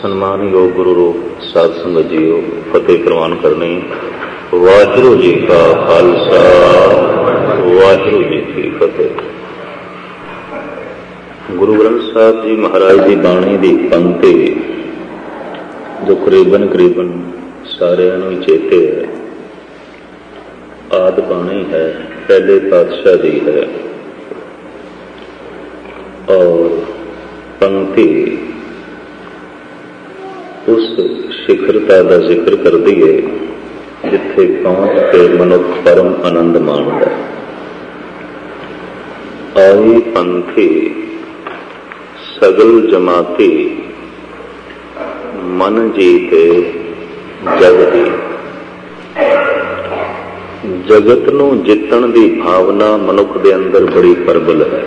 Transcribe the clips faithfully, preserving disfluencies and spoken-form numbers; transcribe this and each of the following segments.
ਸਨਮਾਨਯੋਗ ਗੁਰੂ ਰੂਪ ਸਾਧ ਸੰਗਤ ਜੀਓ, ਫਤਿਹ ਪ੍ਰਵਾਨ ਕਰਨੀ। ਵਾਹਿਗੁਰੂ ਜੀ ਕਾ ਖਾਲਸਾ, ਵਾਹਿਗੁਰੂ ਜੀ ਕੀ ਫਤਿਹ। ਗੁਰੂ ਗ੍ਰੰਥ ਸਾਹਿਬ ਜੀ ਮਹਾਰਾਜ ਦੀ ਬਾਣੀ ਦੀ ਪੰਕਤੀ ਜੋ ਕਰੀਬਨ ਕਰੀਬਨ ਸਾਰਿਆਂ ਨੂੰ ਚੇਤੇ ਹੈ, ਆਦਿ ਬਾਣੀ ਹੈ, ਪਹਿਲੇ ਪਾਤਸ਼ਾਹ ਦੀ ਹੈ। ਔਰ ਪੰਕਤੀ ਉਸ ਸਿਖਰਤਾ ਦਾ ਜ਼ਿਕਰ ਕਰਦੀ ਹੈ ਜਿੱਥੇ ਪਹੁੰਚ ਕੇ ਮਨੁੱਖ ਪਰਮ ਆਨੰਦ ਮਾਣਦਾ ਹੈ। ਆਈ ਪੰਥੀ ਸਗਲ ਜਮਾਤੀ ਮਨ ਜੀਤੇ ਜਗ ਦੀ। ਜਗਤ ਨੂੰ ਜਿੱਤਣ ਦੀ ਭਾਵਨਾ ਮਨੁੱਖ ਦੇ ਅੰਦਰ ਬੜੀ ਪ੍ਰਬਲ ਹੈ।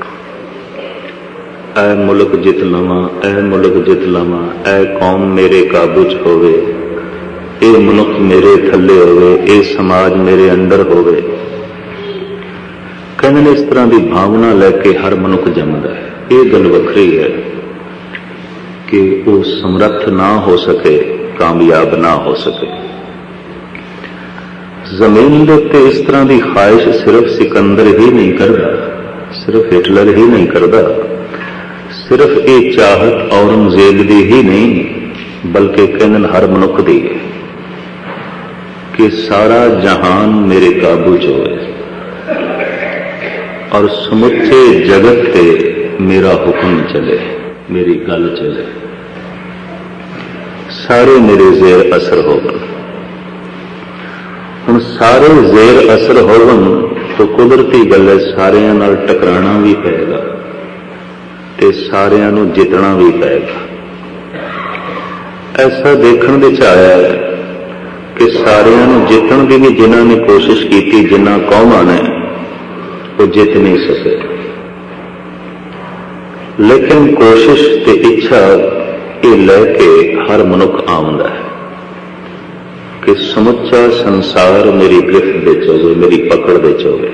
ਐ ਮੁਲਕ ਜਿੱਤ ਲਵਾਂ, ਐ ਮੁਲਕ ਜਿੱਤ ਲਵਾਂ, ਐ ਕੌਮ ਮੇਰੇ ਕਾਬੂ 'ਚ ਹੋਵੇ, ਇਹ ਮਨੁੱਖ ਮੇਰੇ ਥੱਲੇ ਹੋਵੇ, ਇਹ ਸਮਾਜ ਮੇਰੇ ਅੰਦਰ ਹੋਵੇ। ਕਹਿੰਦੇ ਨੇ ਇਸ ਤਰ੍ਹਾਂ ਦੀ ਭਾਵਨਾ ਲੈ ਕੇ ਹਰ ਮਨੁੱਖ ਜੰਮਦਾ ਹੈ। ਇਹ ਗੱਲ ਵੱਖਰੀ ਹੈ ਕਿ ਉਹ ਸਮਰੱਥ ਨਾ ਹੋ ਸਕੇ, ਕਾਮਯਾਬ ਨਾ ਹੋ ਸਕੇ। ਜ਼ਮੀਨ ਦੇ ਉੱਤੇ ਇਸ ਤਰ੍ਹਾਂ ਦੀ ਖਾਹਿਸ਼ ਸਿਰਫ ਸਿਕੰਦਰ ਹੀ ਨਹੀਂ ਕਰਦਾ, ਸਿਰਫ ਹਿਟਲਰ ਹੀ ਨਹੀਂ ਕਰਦਾ, ਸਿਰਫ ਇਹ ਚਾਹਤ ਔਰੰਗਜ਼ੇਬ ਦੀ ਹੀ ਨਹੀਂ, ਬਲਕਿ ਕਹਿੰਦੇ ਹਰ ਮਨੁੱਖ ਦੀ ਹੈ ਕਿ ਸਾਰਾ ਜਹਾਨ ਮੇਰੇ ਕਾਬੂ 'ਚ ਹੋਵੇ ਔਰ ਸਮੁੱਚੇ ਜਗਤ ਤੇ ਮੇਰਾ ਹੁਕਮ ਚਲੇ, ਮੇਰੀ ਗੱਲ ਚਲੇ, ਸਾਰੇ ਮੇਰੇ ਜ਼ੇਰ ਅਸਰ ਹੋਵਣ। ਹੁਣ ਸਾਰੇ ਜ਼ੇਰ ਅਸਰ ਹੋਵਣ ਤਾਂ ਕੁਦਰਤੀ ਗੱਲ ਹੈ, ਸਾਰਿਆਂ ਨਾਲ ਟਕਰਾਣਾ ਵੀ ਪਏਗਾ ਤੇ ਸਾਰਿਆਂ ਨੂੰ ਜਿੱਤਣਾ ਵੀ ਪਏਗਾ। ਐਸਾ ਦੇਖਣ ਵਿੱਚ ਆਇਆ ਹੈ ਕਿ ਸਾਰਿਆਂ ਨੂੰ ਜਿੱਤਣ ਦੀ ਵੀ ਜਿਨ੍ਹਾਂ ਨੇ ਕੋਸ਼ਿਸ਼ ਕੀਤੀ, ਜਿਨ੍ਹਾਂ ਕੌਮਾਂ ਨੇ, ਉਹ ਜਿੱਤ ਨਹੀਂ ਸਕੇ। ਲੇਕਿਨ ਕੋਸ਼ਿਸ਼ ਤੇ ਇੱਛਾ ਇਹ ਲੈ ਕੇ ਹਰ ਮਨੁੱਖ ਆਉਂਦਾ ਹੈ ਕਿ ਸਮੁੱਚਾ ਸੰਸਾਰ ਮੇਰੀ ਗ੍ਰਿਫਤ ਵਿੱਚ ਹੋਵੇ, ਮੇਰੀ ਪਕੜ ਵਿੱਚ ਹੋਵੇ।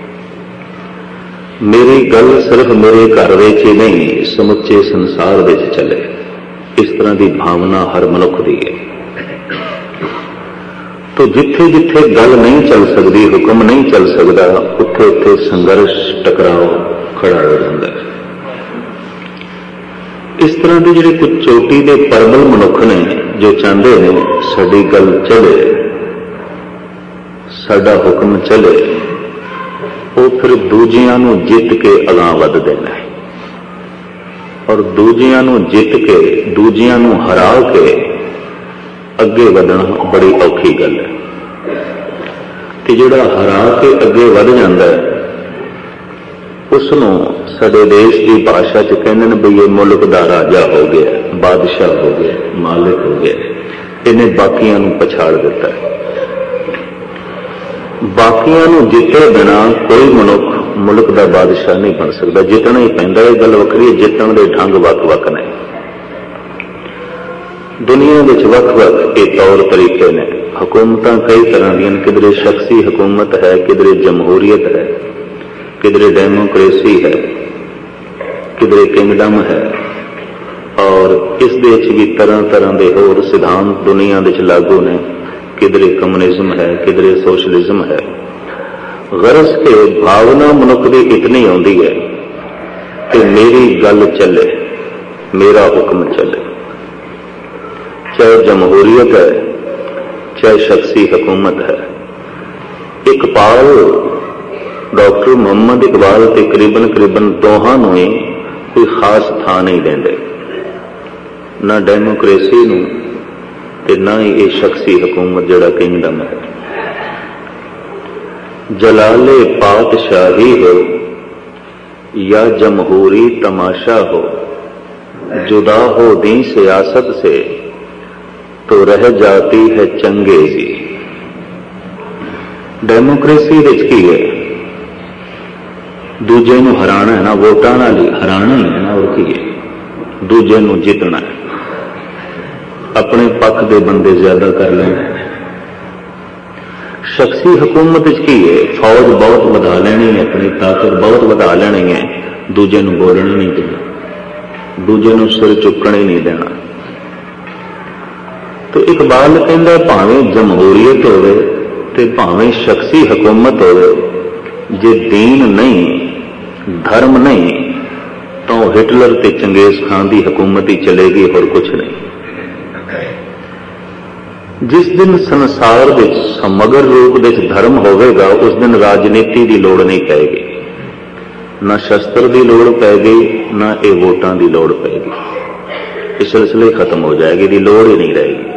ਮੇਰੀ ਗੱਲ ਸਿਰਫ ਮੇਰੇ ਘਰ ਵਿੱਚ ਹੀ ਨਹੀਂ, ਸਮੁੱਚੇ ਸੰਸਾਰ ਵਿੱਚ ਚੱਲੇ। ਇਸ ਤਰ੍ਹਾਂ ਦੀ ਭਾਵਨਾ ਹਰ ਮਨੁੱਖ ਦੀ ਹੈ। ਤੋ ਜਿੱਥੇ ਜਿੱਥੇ ਗੱਲ ਨਹੀਂ ਚੱਲ ਸਕਦੀ, ਹੁਕਮ ਨਹੀਂ ਚੱਲ ਸਕਦਾ, ਉੱਥੇ ਉੱਥੇ ਸੰਘਰਸ਼, ਟਕਰਾਓ ਖੜਾ ਹੋ ਜਾਂਦਾ ਹੈ। ਇਸ ਤਰ੍ਹਾਂ ਦੇ ਜਿਹੜੇ ਕੁਝ ਚੋਟੀ ਦੇ ਪ੍ਰਬਲ ਮਨੁੱਖ ਨੇ ਜੋ ਚਾਹੁੰਦੇ ਨੇ ਸਾਡੀ ਗੱਲ ਚੱਲੇ, ਸਾਡਾ ਹੁਕਮ ਚੱਲੇ, ਉਹ ਫਿਰ ਦੂਜਿਆਂ ਨੂੰ ਜਿੱਤ ਕੇ ਅਗਾਂਹ ਵੱਧਦੇ ਨੇ ਔਰ ਦੂਜਿਆਂ ਨੂੰ ਜਿੱਤ ਕੇ, ਦੂਜਿਆਂ ਨੂੰ ਹਰਾ ਕੇ ਅੱਗੇ ਵਧਣਾ ਬੜੀ ਔਖੀ ਗੱਲ ਹੈ। ਤੇ ਜਿਹੜਾ ਹਰਾ ਕੇ ਅੱਗੇ ਵੱਧ ਜਾਂਦਾ ਹੈ ਉਸ ਨੂੰ ਸਾਡੇ ਦੇਸ਼ ਦੀ ਭਾਸ਼ਾ 'ਚ ਕਹਿੰਦੇ ਨੇ ਬਈ ਇਹ ਮੁਲਕ ਦਾ ਰਾਜਾ ਹੋ ਗਿਆ, ਬਾਦਸ਼ਾਹ ਹੋ ਗਿਆ, ਮਾਲਿਕ ਹੋ ਗਿਆ, ਇਹਨੇ ਬਾਕੀਆਂ ਨੂੰ ਪਛਾੜ ਦਿੱਤਾ ਹੈ। ਬਾਕੀਆਂ ਨੂੰ ਜਿੱਤੇ ਬਿਨਾਂ ਕੋਈ ਮਨੁੱਖ ਮੁਲਕ ਦਾ ਬਾਦਸ਼ਾਹ ਨਹੀਂ ਬਣ ਸਕਦਾ। ਜਿੱਤਣਾ ਹੀ ਪੈਂਦਾ, ਇਹ ਗੱਲ ਵੱਖਰੀ ਹੈ। ਜਿੱਤਣ ਦੇ ਢੰਗ ਵੱਖ-ਵੱਖ ਨੇ। ਦੁਨੀਆ ਵਿੱਚ ਵੱਖ-ਵੱਖ ਇਹ ਤੌਰ ਤਰੀਕੇ ਨੇ। ਹਕੂਮਤਾਂ ਕਈ ਤਰ੍ਹਾਂ ਦੀਆਂ ਨੇ, ਕਿਧਰੇ ਸ਼ਖਸੀ ਹਕੂਮਤ ਹੈ, ਕਿਧਰੇ ਜਮਹੂਰੀਅਤ ਹੈ, ਕਿਧਰੇ ਡੈਮੋਕ੍ਰੇਸੀ ਹੈ, ਕਿਧਰੇ ਕਿੰਗਡਮ ਹੈ। ਔਰ ਇਸ ਦੇ ਵਿੱਚ ਵੀ ਤਰ੍ਹਾਂ ਤਰ੍ਹਾਂ ਦੇ ਹੋਰ ਸਿਧਾਂਤ ਦੁਨੀਆ ਵਿੱਚ ਲਾਗੂ ਨੇ। ਕਿਧਰੇ ਕਮਿਊਨਿਜ਼ਮ ਹੈ, ਕਿਧਰੇ ਸੋਸ਼ਲਿਜ਼ਮ ਹੈ। ਗਰਜ਼ ਕੇ ਭਾਵਨਾ ਮਨੁੱਖ ਦੀ ਇਤਨੀ ਆਉਂਦੀ ਹੈ ਕਿ ਮੇਰੀ ਗੱਲ ਚੱਲੇ, ਮੇਰਾ ਹੁਕਮ ਚੱਲੇ। ਚਾਹੇ ਜਮਹੂਰੀਅਤ ਹੈ, ਚਾਹੇ ਸ਼ਖਸੀ ਹਕੂਮਤ ਹੈ। ਇਕਬਾਲ, ਡਾਕਟਰ ਮੁਹੰਮਦ ਇਕਬਾਲ ਤਕਰੀਬਨ ਕਰੀਬਨ ਦੋਹਾਂ ਨੂੰ ਹੀ ਕੋਈ ਖਾਸ ਥਾਂ ਨਹੀਂ ਦਿੰਦੇ, ਨਾ ਡੈਮੋਕ੍ਰੇਸੀ ਨੂੰ ਤੇ ਨਾ ਹੀ ਇਹ ਸ਼ਖਸੀ ਹਕੂਮਤ ਜਿਹੜਾ ਕਿੰਗਡਮ ਹੈ। जलाले पातशाही हो या जमहूरी तमाशा हो, जुदा हो दी सियासत से तो रह जाती है चंगेजी। डेमोक्रेसी विच की है, दूजे नूं हराना है ना, वोटां नाल ही हराना ही है ना, और की है, दूजे नूं जितना है, अपने पक्ष दे बंदे ज्यादा कर लेने। शख्सी हुकूमत की है, फौज बहुत वधा लेनी है, अपनी ताकत बहुत वधा लेनी है, दूजे नूं बोलना नहीं देना, दूजे नूं सिर चुकने नहीं देना। तो इकबाल कहता भावें जमहूरीयत होवे ते भावें शख्सी हुकूमत होवे, जे दीन नहीं धर्म नहीं तो हिटलर ते चंगेज खान की हुकूमत ही चलेगी, और कुछ नहीं। जिस दिन संसार विच समग्र रूप विच धर्म होवेगा उस दिन राजनीति की लोड़ नहीं पैगी, ना शस्त्र की लोड़ पैगी, ना ये वोटां की लोड़ पैगी। ये सिलसिले खत्म हो जाएगी, दी लोड़ ही नहीं रहेगी।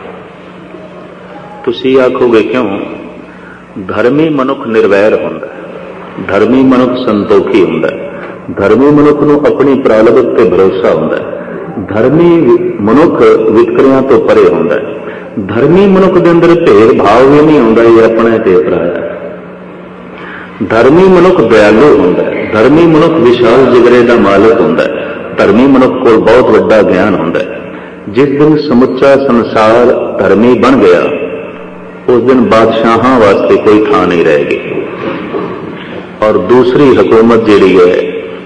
तुसी आखोगे क्यों? धर्मी मनुख निर्वैर हुंदा है, धर्मी मनुख संतोखी हुंदा है, धर्मी मनुख नूं अपनी प्रालब्ध ते भरोसा हुंदा है, धर्मी मनुख वितकरियां तो परे हुंदा है, धर्मी मनुख दे अंदर भेद भाव भी नहीं हुंदा ये अपने ते पराया। धर्मी मनुख दयालु हुंदा है, धर्मी मनुख विशाल जिगरे का मालिक हुंदा है, धर्मी मनुख कोल बहुत वड्डा ज्ञान हुंदा है। जिस दिन समुचा संसार धर्मी बन गया उस दिन बादशाहां वास्ते कोई थां नहीं रहेगी, और दूसरी हुकूमत जिहड़ी है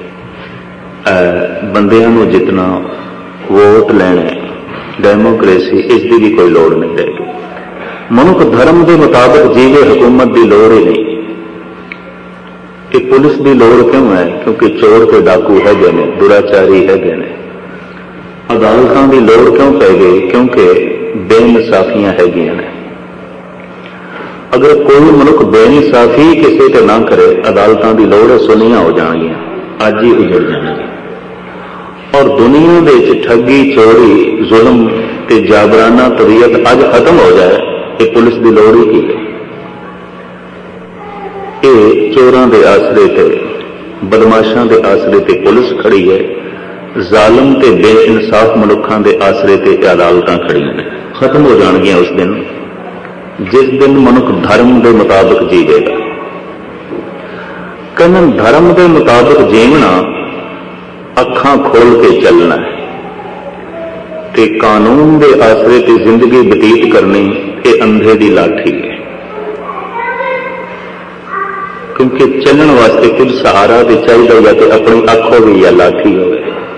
बंदियां नूं जितना, वोट लेने, डेमोक्रेसी, इसकी भी कोई लोड़ नहीं रहेगी। मनुख धर्म के मुताबिक जीवे, हुकूमत की लोड़ ही नहीं। कि पुलिस की लोड़ क्यों है? क्योंकि चोर के डाकू है ने, दुराचारी है ने। अदालतों की लोड़ क्यों पै गई? क्योंकि बेइंसाफियां हैगियां ने। अगर कोई मनुख बेइंसाफी किसी से ना करे, अदालतों की लोड़ सुनिया हो जाएगी, अज ही उजड़ जाएगी। और दुनिया के ठगी, चोरी, जुल्म ते जाबराना तबीयत अज खत्म हो जाए, ये पुलिस की लोड़ ही की है। ये चोरों के आसरे ते, बदमाशों के आसरे ते पुलिस खड़ी है, जालम ते बेइंसाफ मनुखों के आसरे ते अदालतां खड़ियां ने। खत्म हो जाएगी उस दिन जिस दिन मनुख धर्म के मुताबिक जीवेगा। कहन धर्म के मुताबिक जीवना अखां खोल के चलना है, ते कानून के आसरे ते जिंदगी बतीत करनी ये अंधे की लाठी है। क्योंकि चलने वास्ते कुछ सहारा भी चाहिए, या तो अपनी अख हो या लाठी हो।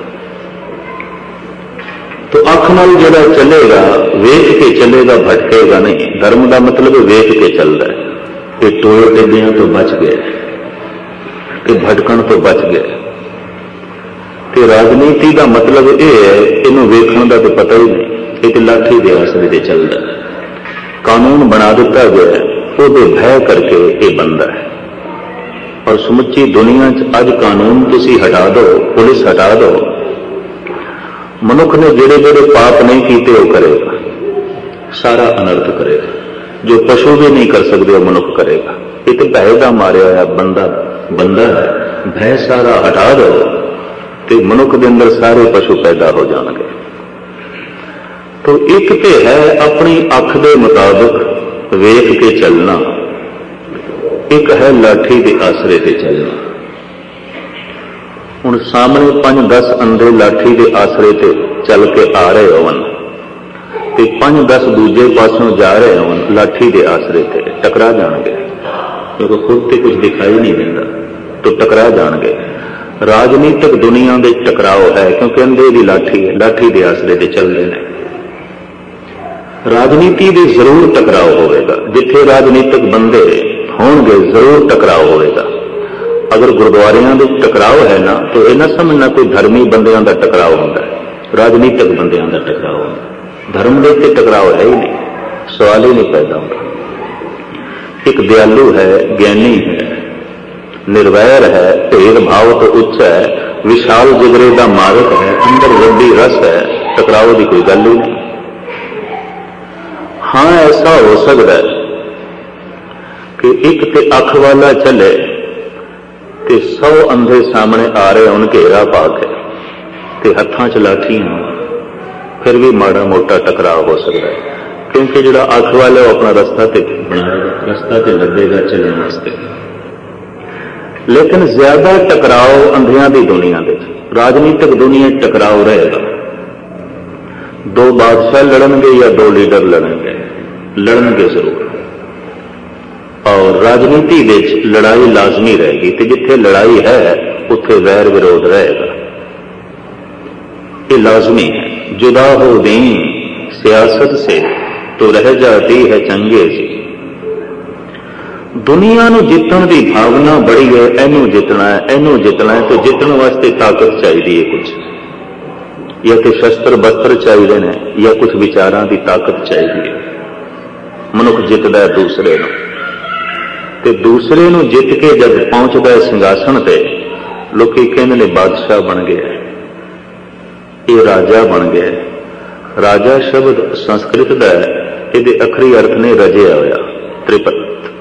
तो अख नाल जिहड़ा चलेगा, वेख के चलेगा, भटकेगा नहीं। धर्म का मतलब वेख के चल रहा है, ये टोए टेढ़ियां तो बच गए, कि भटकन तो बच गए। ते राजनीति का मतलब यह है, इनू वेखण का तो पता ही नहीं, ये तो लाठी दे आसरे ते चल रहा है। कानून बना दिता गया है, वो भय करके ये बनता है। और समुची दुनिया च अज कानून तुसी हटा दो, पुलिस हटा दो, मनुख ने जेड़े जेड़े पाप नहीं किए वो करेगा, सारा अनर्थ करेगा। जो पशु भी नहीं कर सकते वो मनुख करेगा। ये तो भय का मारिया होया बंदा बंदा है, भय सारा हटा दो तो मनुख के अंदर सारे पशु पैदा हो जाएंगे। तो एक तो है अपनी अख के मुताबिक वेख के चलना, एक है लाठी के आसरे से चलना। हुण सामने पांच दस अंधे लाठी के आसरे ते चल के आ रहे होवन ते पांच दस दूजे पासों जा रहे होवन, लाठी के आसरे ते टकरा जाएंगे, क्योंकि खुद से कुछ दिखाई नहीं देता तो टकरा जाएंगे। राजनीतिक दुनिया में टकराव है, क्योंकि अंधे की लाठी है, लाठी के आसरे ते चल रहे हैं। राजनीति के जरूर टकराव होगा, जिथे राजनीतिक बंदे होंगे जरूर टकराव होगा। अगर गुरुद्वारियां दे टकराव है ना, तो यह ना समझना कोई धर्मी बंदियां का टकराव होता है, राजनीतिक बंदियां का टकराव होता है। धर्म के उत्ते टकराव है ही नहीं, सवाल ही नहीं पैदा होता। एक दयालु है, ज्ञानी है, निर्वैर है, भेदभाव तो उच्च है, विशाल जिगरे का मालिक है, अंदर वड्डी रस है, टकराव की कोई गल ही नहीं। हाँ, ऐसा हो सकता है कि एक ते अख वाला चले ते सौ अंधे सामने आ रहे उन घेरा पा के ते हत्थां च लाठियां, फिर भी माड़ा मोटा टकराव हो सकता है। क्योंकि जिहड़ा अख वाला अपना रास्ता ते बनाएगा, रास्ता ते लगेगा चलने वास्ते। लेकिन ज्यादा टकराव अंधियां की दुनिया में, राजनीतिक दुनिया टकराव रहेगा। दो बादशाह लड़नगे या दो लीडर लड़नगे, लड़नगे जरूर। और राजनीति विच लड़ाई लाजमी रहेगी, तो जिथे लड़ाई है उत्थे वैर विरोध रहेगा, ये लाजमी है। जुदा हो दीन सियासत से तो रह जाती है चंगे सी। दुनिया नूं जितण दी भावना बड़ी है, इनू जितना है, इनू जितना है, तो जितण वास्ते ताकत चाहिए है कुछ, या तो शस्त्र बस्त्र चाहिए ने, या कुछ विचारां दी ताकत चाहिए। मनुख जितदा है दूसरे नूं, ते दूसरे नूं जित के जब पहुंचदा है सिंघासन ते, लोकी कहंदे ने बादशाह बन गया, ये राजा बन गया। राजा शब्द संस्कृत दा है, इहदे अखरी अर्थ ने रजिया होया, त्रिपत,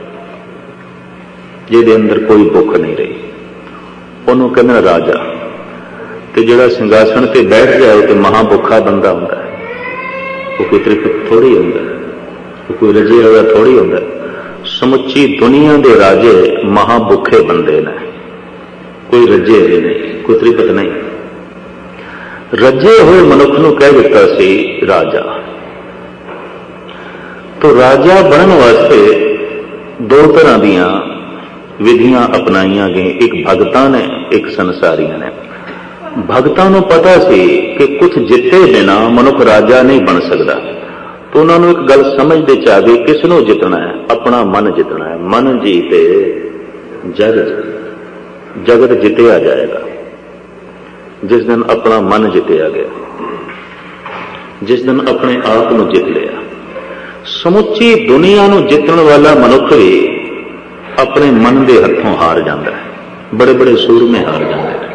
जिहदे अंदर कोई भुख नहीं रही, उहनूं कहंदे राजा। ते जिहड़ा सिंघासन ते बैठ जाए तो महाभुखा बंदा हुंदा है, वो कोई त्रिपत थोड़ी हुंदा है, वो कोई रजिया होया थोड़ी हुंदा है। समुची दुनिया दे राजे महाभुखे बंदे ने, कोई रजे नहीं, कोई त्रिपत नहीं। रजे हुए मनुख नूं कह दिता सी राजा। तो राजा बनने वास्ते दो तरह दीयां विधियां अपनाइया गई, एक भगतां ने, एक संसारियां ने। भगतां नूं पता सी कि कुछ जिते बिना मनुख राजा नहीं बन सकता, तो उन्होंने एक गल समझते चा गई, किसनों जितना है? अपना मन जितना है। मन जीते जगत, जगत जितया जाएगा। जिस दिन अपना मन जितया गया, जिस दिन अपने आप को जित लिया, समुची दुनिया को जितने वाला मनुख भी अपने मन के हथों हार जाता है। बड़े बड़े सूरमे हार जाते हैं।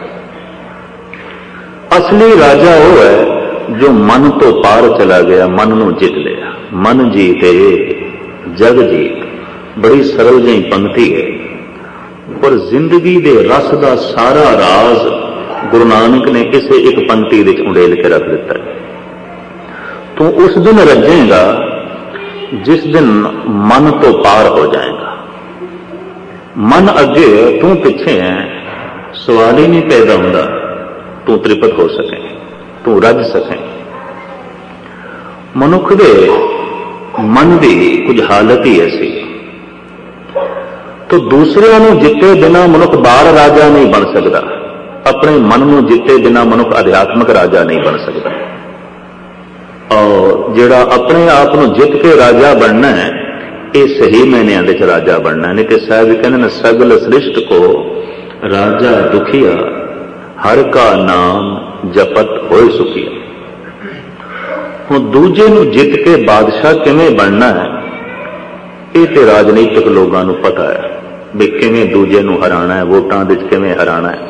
असली राजा वो है जो मन तो पार चला गया, मन को जित लिया। मन जीते जग जीत, बड़ी सरल जी पंक्ति है, पर जिंदगी के रस का सारा राज गुरु नानक ने किसी एक पंक्ति विच उड़ेल के रख दिता है। तू उस दिन रजेगा जिस दिन मन तो पार हो जाएगा। मन अगे तू पिछे है, सवाल ही नहीं पैदा होता तू त्रिपत हो सके, तू रज सके। मनुख दे मन की कुछ हालत ही ऐसी, तो दूसरों को जिते बिना मनुख बाहर राजा नहीं बन सकता, अपने मन को जिते बिना मनुख अध्यात्मक राजा नहीं बन सकता। और जिहड़ा अपने आप को जित के राजा बनना है, ये सही मैंने च राजा बनना। नहीं तो साहब कहते हैं, सगल सृष्ट को राजा दुखिया, हर का नाम जपत होए सुखिया। हुण दूजे नूं जित के बादशाह किवें बनना है, ये तो राजनीतिक लोगों को पता है भी किवें दूजे नूं हराना है, वोटां दे किवें हराना है।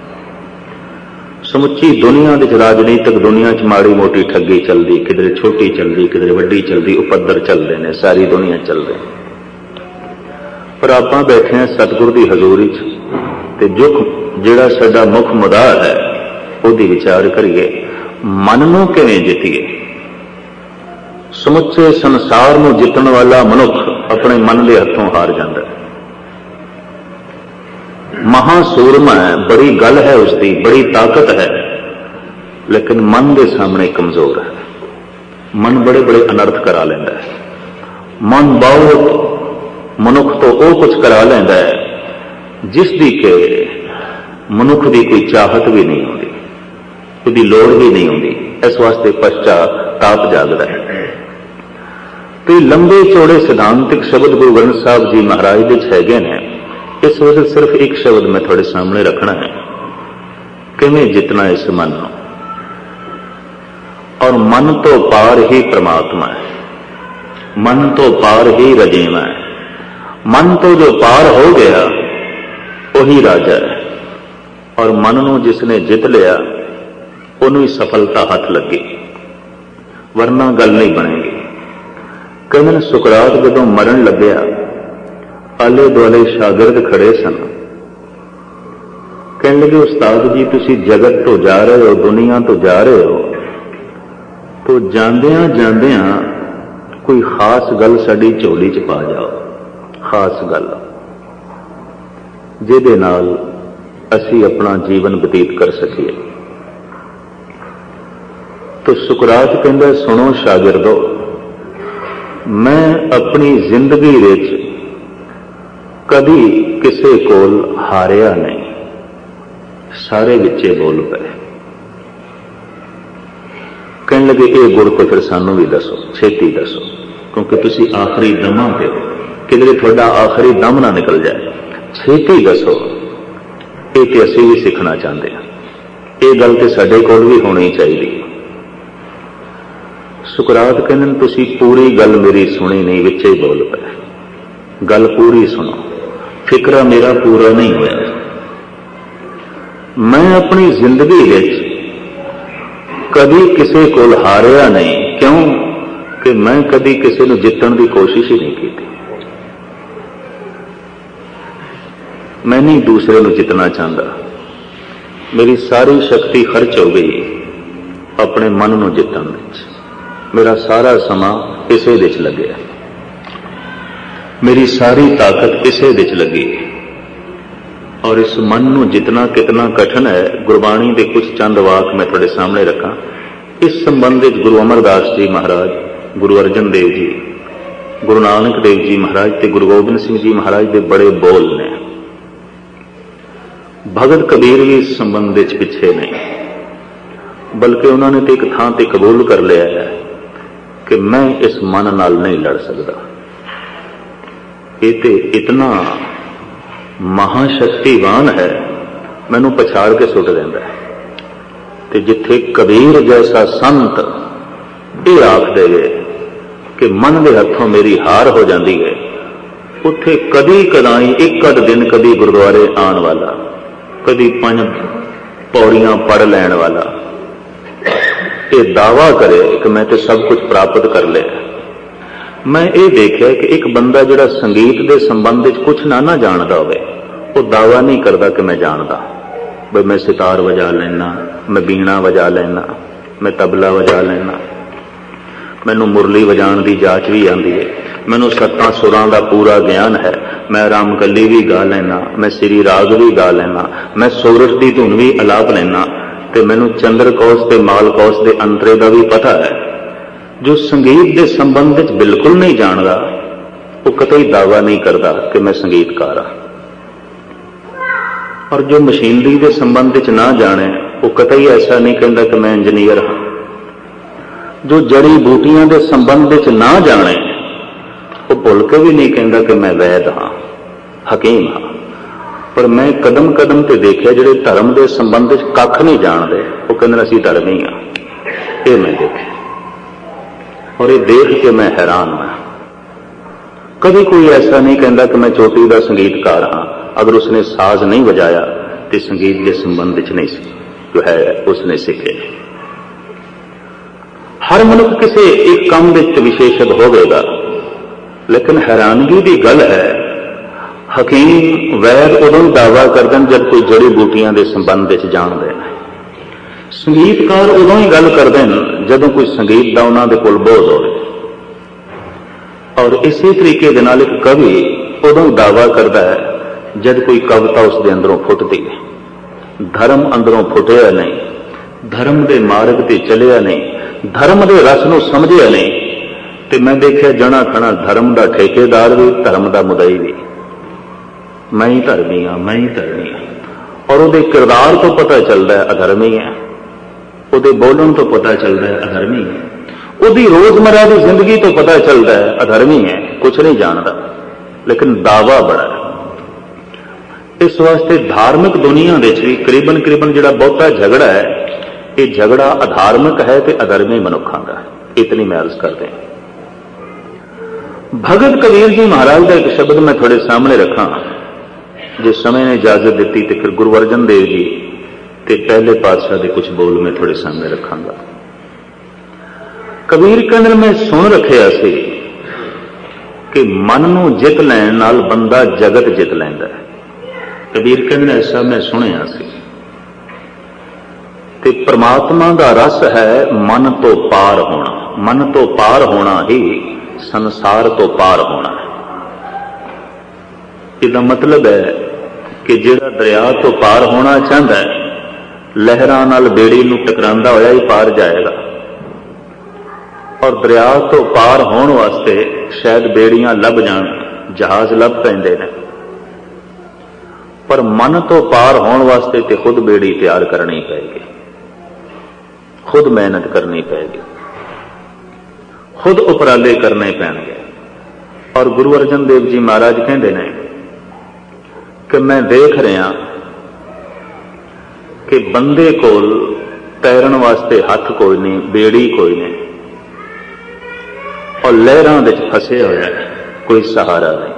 समुची दुनिया दे राजनीतिक दुनिया च माड़ी मोटी ठगी चलती, किधरे छोटी चलती, किधरे वड्डी चलती, उपद्र चलते हैं, सारी दुनिया चल रही। पर आपां बैठे हैं सतगुर की हजूरी च, ते जो जिहड़ा साडा मुख मुद्दा है उहदी विचार करिए, मन नूं किवें जितीए। समुचे संसार नूं जितण वाला मनुख अपने मन के हथों हार जाता है। महासूरमा है, बड़ी गल है उसकी, बड़ी ताकत है, लेकिन मन के सामने कमजोर है। मन बड़े बड़े अनर्थ करा लेंदा है। मन बहुत मनुख तो वह कुछ करा लेंदा है जिसकी के मनुख की कोई चाहत भी नहीं होती, उसकी लोड़ भी नहीं होती। इस वास्ते पश्चाताप जागदा है। तो लंबे चौड़े सिद्धांतिक शब्द गुरु ग्रंथ साहब जी महाराज दे हैगे ने। इस वजह सिर्फ एक शब्द मैं थोड़े सामने रखना है, किवें जितना इस मन को। और मन तो पार ही परमात्मा है, मन तो पार ही रजीवा है। मन तो जो पार हो गया वही राजा है, और मन को जिसने जित लिया उन्होंने ही सफलता हाथ लगी, वरना गल नहीं बनेगी। कहते सुकरात जदों मरण लग्या, आले दुआले शागिर्द खड़े सन। कहने लगे, उस्ताद जी तुसी जगत तो जा रहे हो, दुनिया तो जा रहे हो, तो जांदियां जांदियां कोई खास गल साडी झोली च पा जाओ, खास गल जिहदे नाल असी अपना जीवन बतीत कर सकीए। तो सुकरात कहंदा, सुनो शागिर्दो, मैं अपनी जिंदगी विच कभी किसी कोल हारिया नहीं, सारे विचे बोल पे। कहने लगे ये गुर तो फिर सानू भी दसो, छेती दसो, क्योंकि तुसी आखिरी दमां पे हो, किधरे थोड़ा आखिरी दम ना निकल जाए, छेती दसो। ये तो असीं भी सीखना चाहते हैं, ये गल तो साडे कोल भी होनी चाहिए। सुकरात कहने तुसी पूरी गल मेरी सुनी नहीं, विचे बोल पे, गल पूरी सुनो, फिक्रा मेरा पूरा नहीं होया। मैं अपनी जिंदगी विच कभी किसी को हारिया नहीं, क्यों कि मैं कभी किसी को जितन की कोशिश ही नहीं की। मैं नहीं दूसरे को जितना चाहता, मेरी सारी शक्ति खर्च हो गई अपने मन को जितन विच, मेरा सारा समा इसे विच लगे, मेरी सारी ताकत इसे विच लगी। और इस मन को जितना कितना कठिन है, गुरबाणी के कुछ चंद वाक मैं थोड़े सामने रखा। इस संबंध में गुरु अमरदास जी महाराज, गुरु अर्जन देव जी, गुरु नानक देव जी महाराज ते गुरु गोबिंद सिंह जी महाराज के बड़े बोल ने। भगत कबीर भी इस संबंध में पिछे नहीं, बल्कि उन्होंने तो एक थां ते कबूल कर लिया है कि मैं इस मन नाल नहीं लड़ सकता। ये तो इतना महाशक्तिवान है, मैनू पछाड़ के सुट देंदा है। ते जिथे कबीर जैसा संत ये आख देवे कि मन के हथों मेरी हार हो जाती है, उत्थे कदी कदाई एक अध दिन कभी गुरुद्वारे आने वाला, कभी पंज पौड़ियां पढ़ लैन वाला ये दावा करे कि मैं तो सब कुछ प्राप्त कर लिया। मैं ये देखा कि एक बंदा जिहड़ा संगीत के संबंध में कुछ ना ना जानता होवे, वो दावा नहीं करता कि मैं जानता, भाई मैं सितार वजा लेना, मैं बीणा वजा लेना, मैं तबला वजा लेना, मैनू मुरली वजाण की जाच भी आती है, मैनू सत्तां सुरां का पूरा ज्ञान है, मैं रामकली भी गा लेना, मैं श्री राग भी गा लेना, मैं सूरज की धुन भी अलाप लेना, ते मैनू चंद्रकौस ते मालकौस के अंतरे का भी पता है। जो संगीत के संबंध में बिल्कुल नहीं जानता, वो कतई दावा नहीं करता कि मैं संगीतकार हाँ। और जो मशीनरी के संबंध में ना जाने, वो कतई ऐसा नहीं कहता कि मैं इंजीनियर हाँ। जो जड़ी बूटियां के संबंध में ना जाने, वो भुल के भी नहीं कहता कि मैं वैद हाँ, हकीम हाँ। पर मैं कदम कदम ते देखा जिहड़े धर्म के संबंध में कख नहीं जानते, वो कहते असीं धर्मी हाँ। ये मैं देखे और ये देख के मैं हैरान हूं। कभी कोई ऐसा नहीं कहता कि मैं चोटी का संगीतकार हाँ, अगर उसने साज नहीं बजाया तो संगीत के संबंध च नहीं जो है उसने सीखे। हर मनुष्य किसी एक काम में विशेषज्ञ होगा, लेकिन हैरानगी की गल है हकीम वैद उदों दावा कर दें जब कोई जड़ी बूटियां के संबंध में जानते हैं। संगीतकार उदों ही गल करते हैं जदों कोई संगीत का उन्होंने कोल बोध हो। और इसी तरीके के नाल एक कवि उदों दावा करता है जब कोई कविता उसके अंदरों फुटती है। धर्म अंदरों फुटिया नहीं, धर्म के मार्ग से चलिया नहीं, धर्म के रस को समझिया नहीं, तो मैं देखा जना खना धर्म का ठेकेदार भी, धर्म का मुदई भी, मैं ही धर्मी हाँ, मैं ही धर्मी हाँ। और वो किरदार तो पता चलता है अधर्मी है, वो बोलन तो पता चलता है अधर्मी है, उसकी रोजमर्रा की जिंदगी तो पता चलता है अधर्मी है, कुछ नहीं जानता, लेकिन दावा बड़ा है। इस वास्ते धार्मिक दुनिया में भी करीबन करीबन जिहड़ा बहुता झगड़ा है, ये झगड़ा अधार्मिक है तो अधर्मी मनुखों का। इतनी मैं अर्ज करते हैं। भगत कबीर जी महाराज का एक शब्द मैं थोड़े सामने रखा, जिस समय ने इजाजत दी तो फिर गुरु अर्जन देव जी ते पहले पातशाह के कुछ बोल मैं थोड़े सामने रखांगा। कबीर कहने मैं सुन रखिया सी कि मन नूं जित लैण नाल बंदा जगत जित लैंदा है। कबीर कहने ऐसा मैं सुनिया सी कि परमात्मा का रस है मन तो पार होना, मन तो पार होना ही संसार तो पार होना है। इसका मतलब है कि जिहड़ा दरिया तो पार होना चाहता है, लहरां नाल बेड़ी नूं टकरांदा होया ही पार जाएगा। और दरिया तो पार होने वास्ते शायद बेड़ियां लभ जाण, जहाज लभ पैंदे ने, पर मन तो पार होने वास्ते ते खुद बेड़ी तैयार करनी पएगी, खुद मेहनत करनी पएगी। खुद उपराले करने पैणगे। और गुरु अर्जन देव जी महाराज कहते हैं कि मैं देख रहा कि बंदे कोल तैरन वास्ते हथ कोई नहीं, बेड़ी कोई नहीं, और लहरां विच फसे होया है, कोई सहारा नहीं।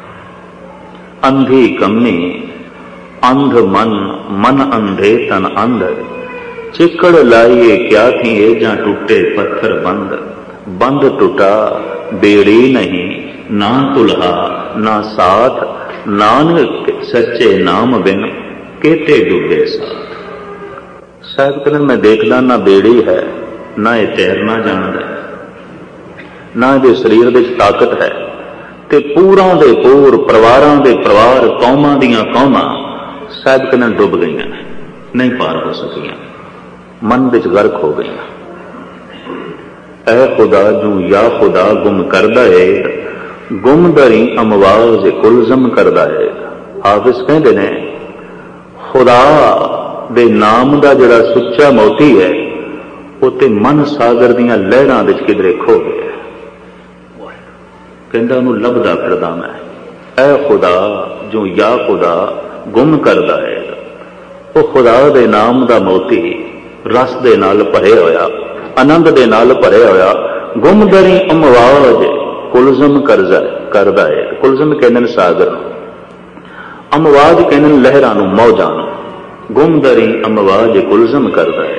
अंधी कमी अंध मन, मन अंधे तन अंध, चिकड़ लाइए क्या थी ये जा टूटे पत्थर बंद। बंद टूटा बेड़ी नहीं, ना तुल्हा ना साथ, नानक सच्चे नाम बिन केते डूबे साथ। साहब कहते मैं देखदा ना बेड़ी है, ना ये तैरना जानदा है, ना ये शरीर दे ताकत है, ते पूरां दे पूर परिवारां दे परिवार कौमां दियां कौमां साहब कहते डुब गई, नहीं पार हो सकियां, मन विच गर्क हो गई। ऐ खुदा जू या खुदा गुम करदा है, गुम दरी अमवाज कुलजम करदा है। हाफिज कहते ने खुदा दे नाम दा जिहड़ा सुच्चा मोती है वो ते मन सागर दियां लहरां विच किधरे खो गया। कहंदा उहनूं लभदा फिरदा मैं, ऐ खुदा जो या खुदा गुम करदा है। वो खुदा दे नाम दा मोती रस दे नाल भरे होया, आनंद दे नाल भरे होया, गुम दरी अमवाज कुलजम करजा करदा है। कुलजम कहंदे ने सागर, अमवाज कहंदे ने लहरां नूं, मौजां नूं। गुम दरी अमवाज कुलजम करदा है।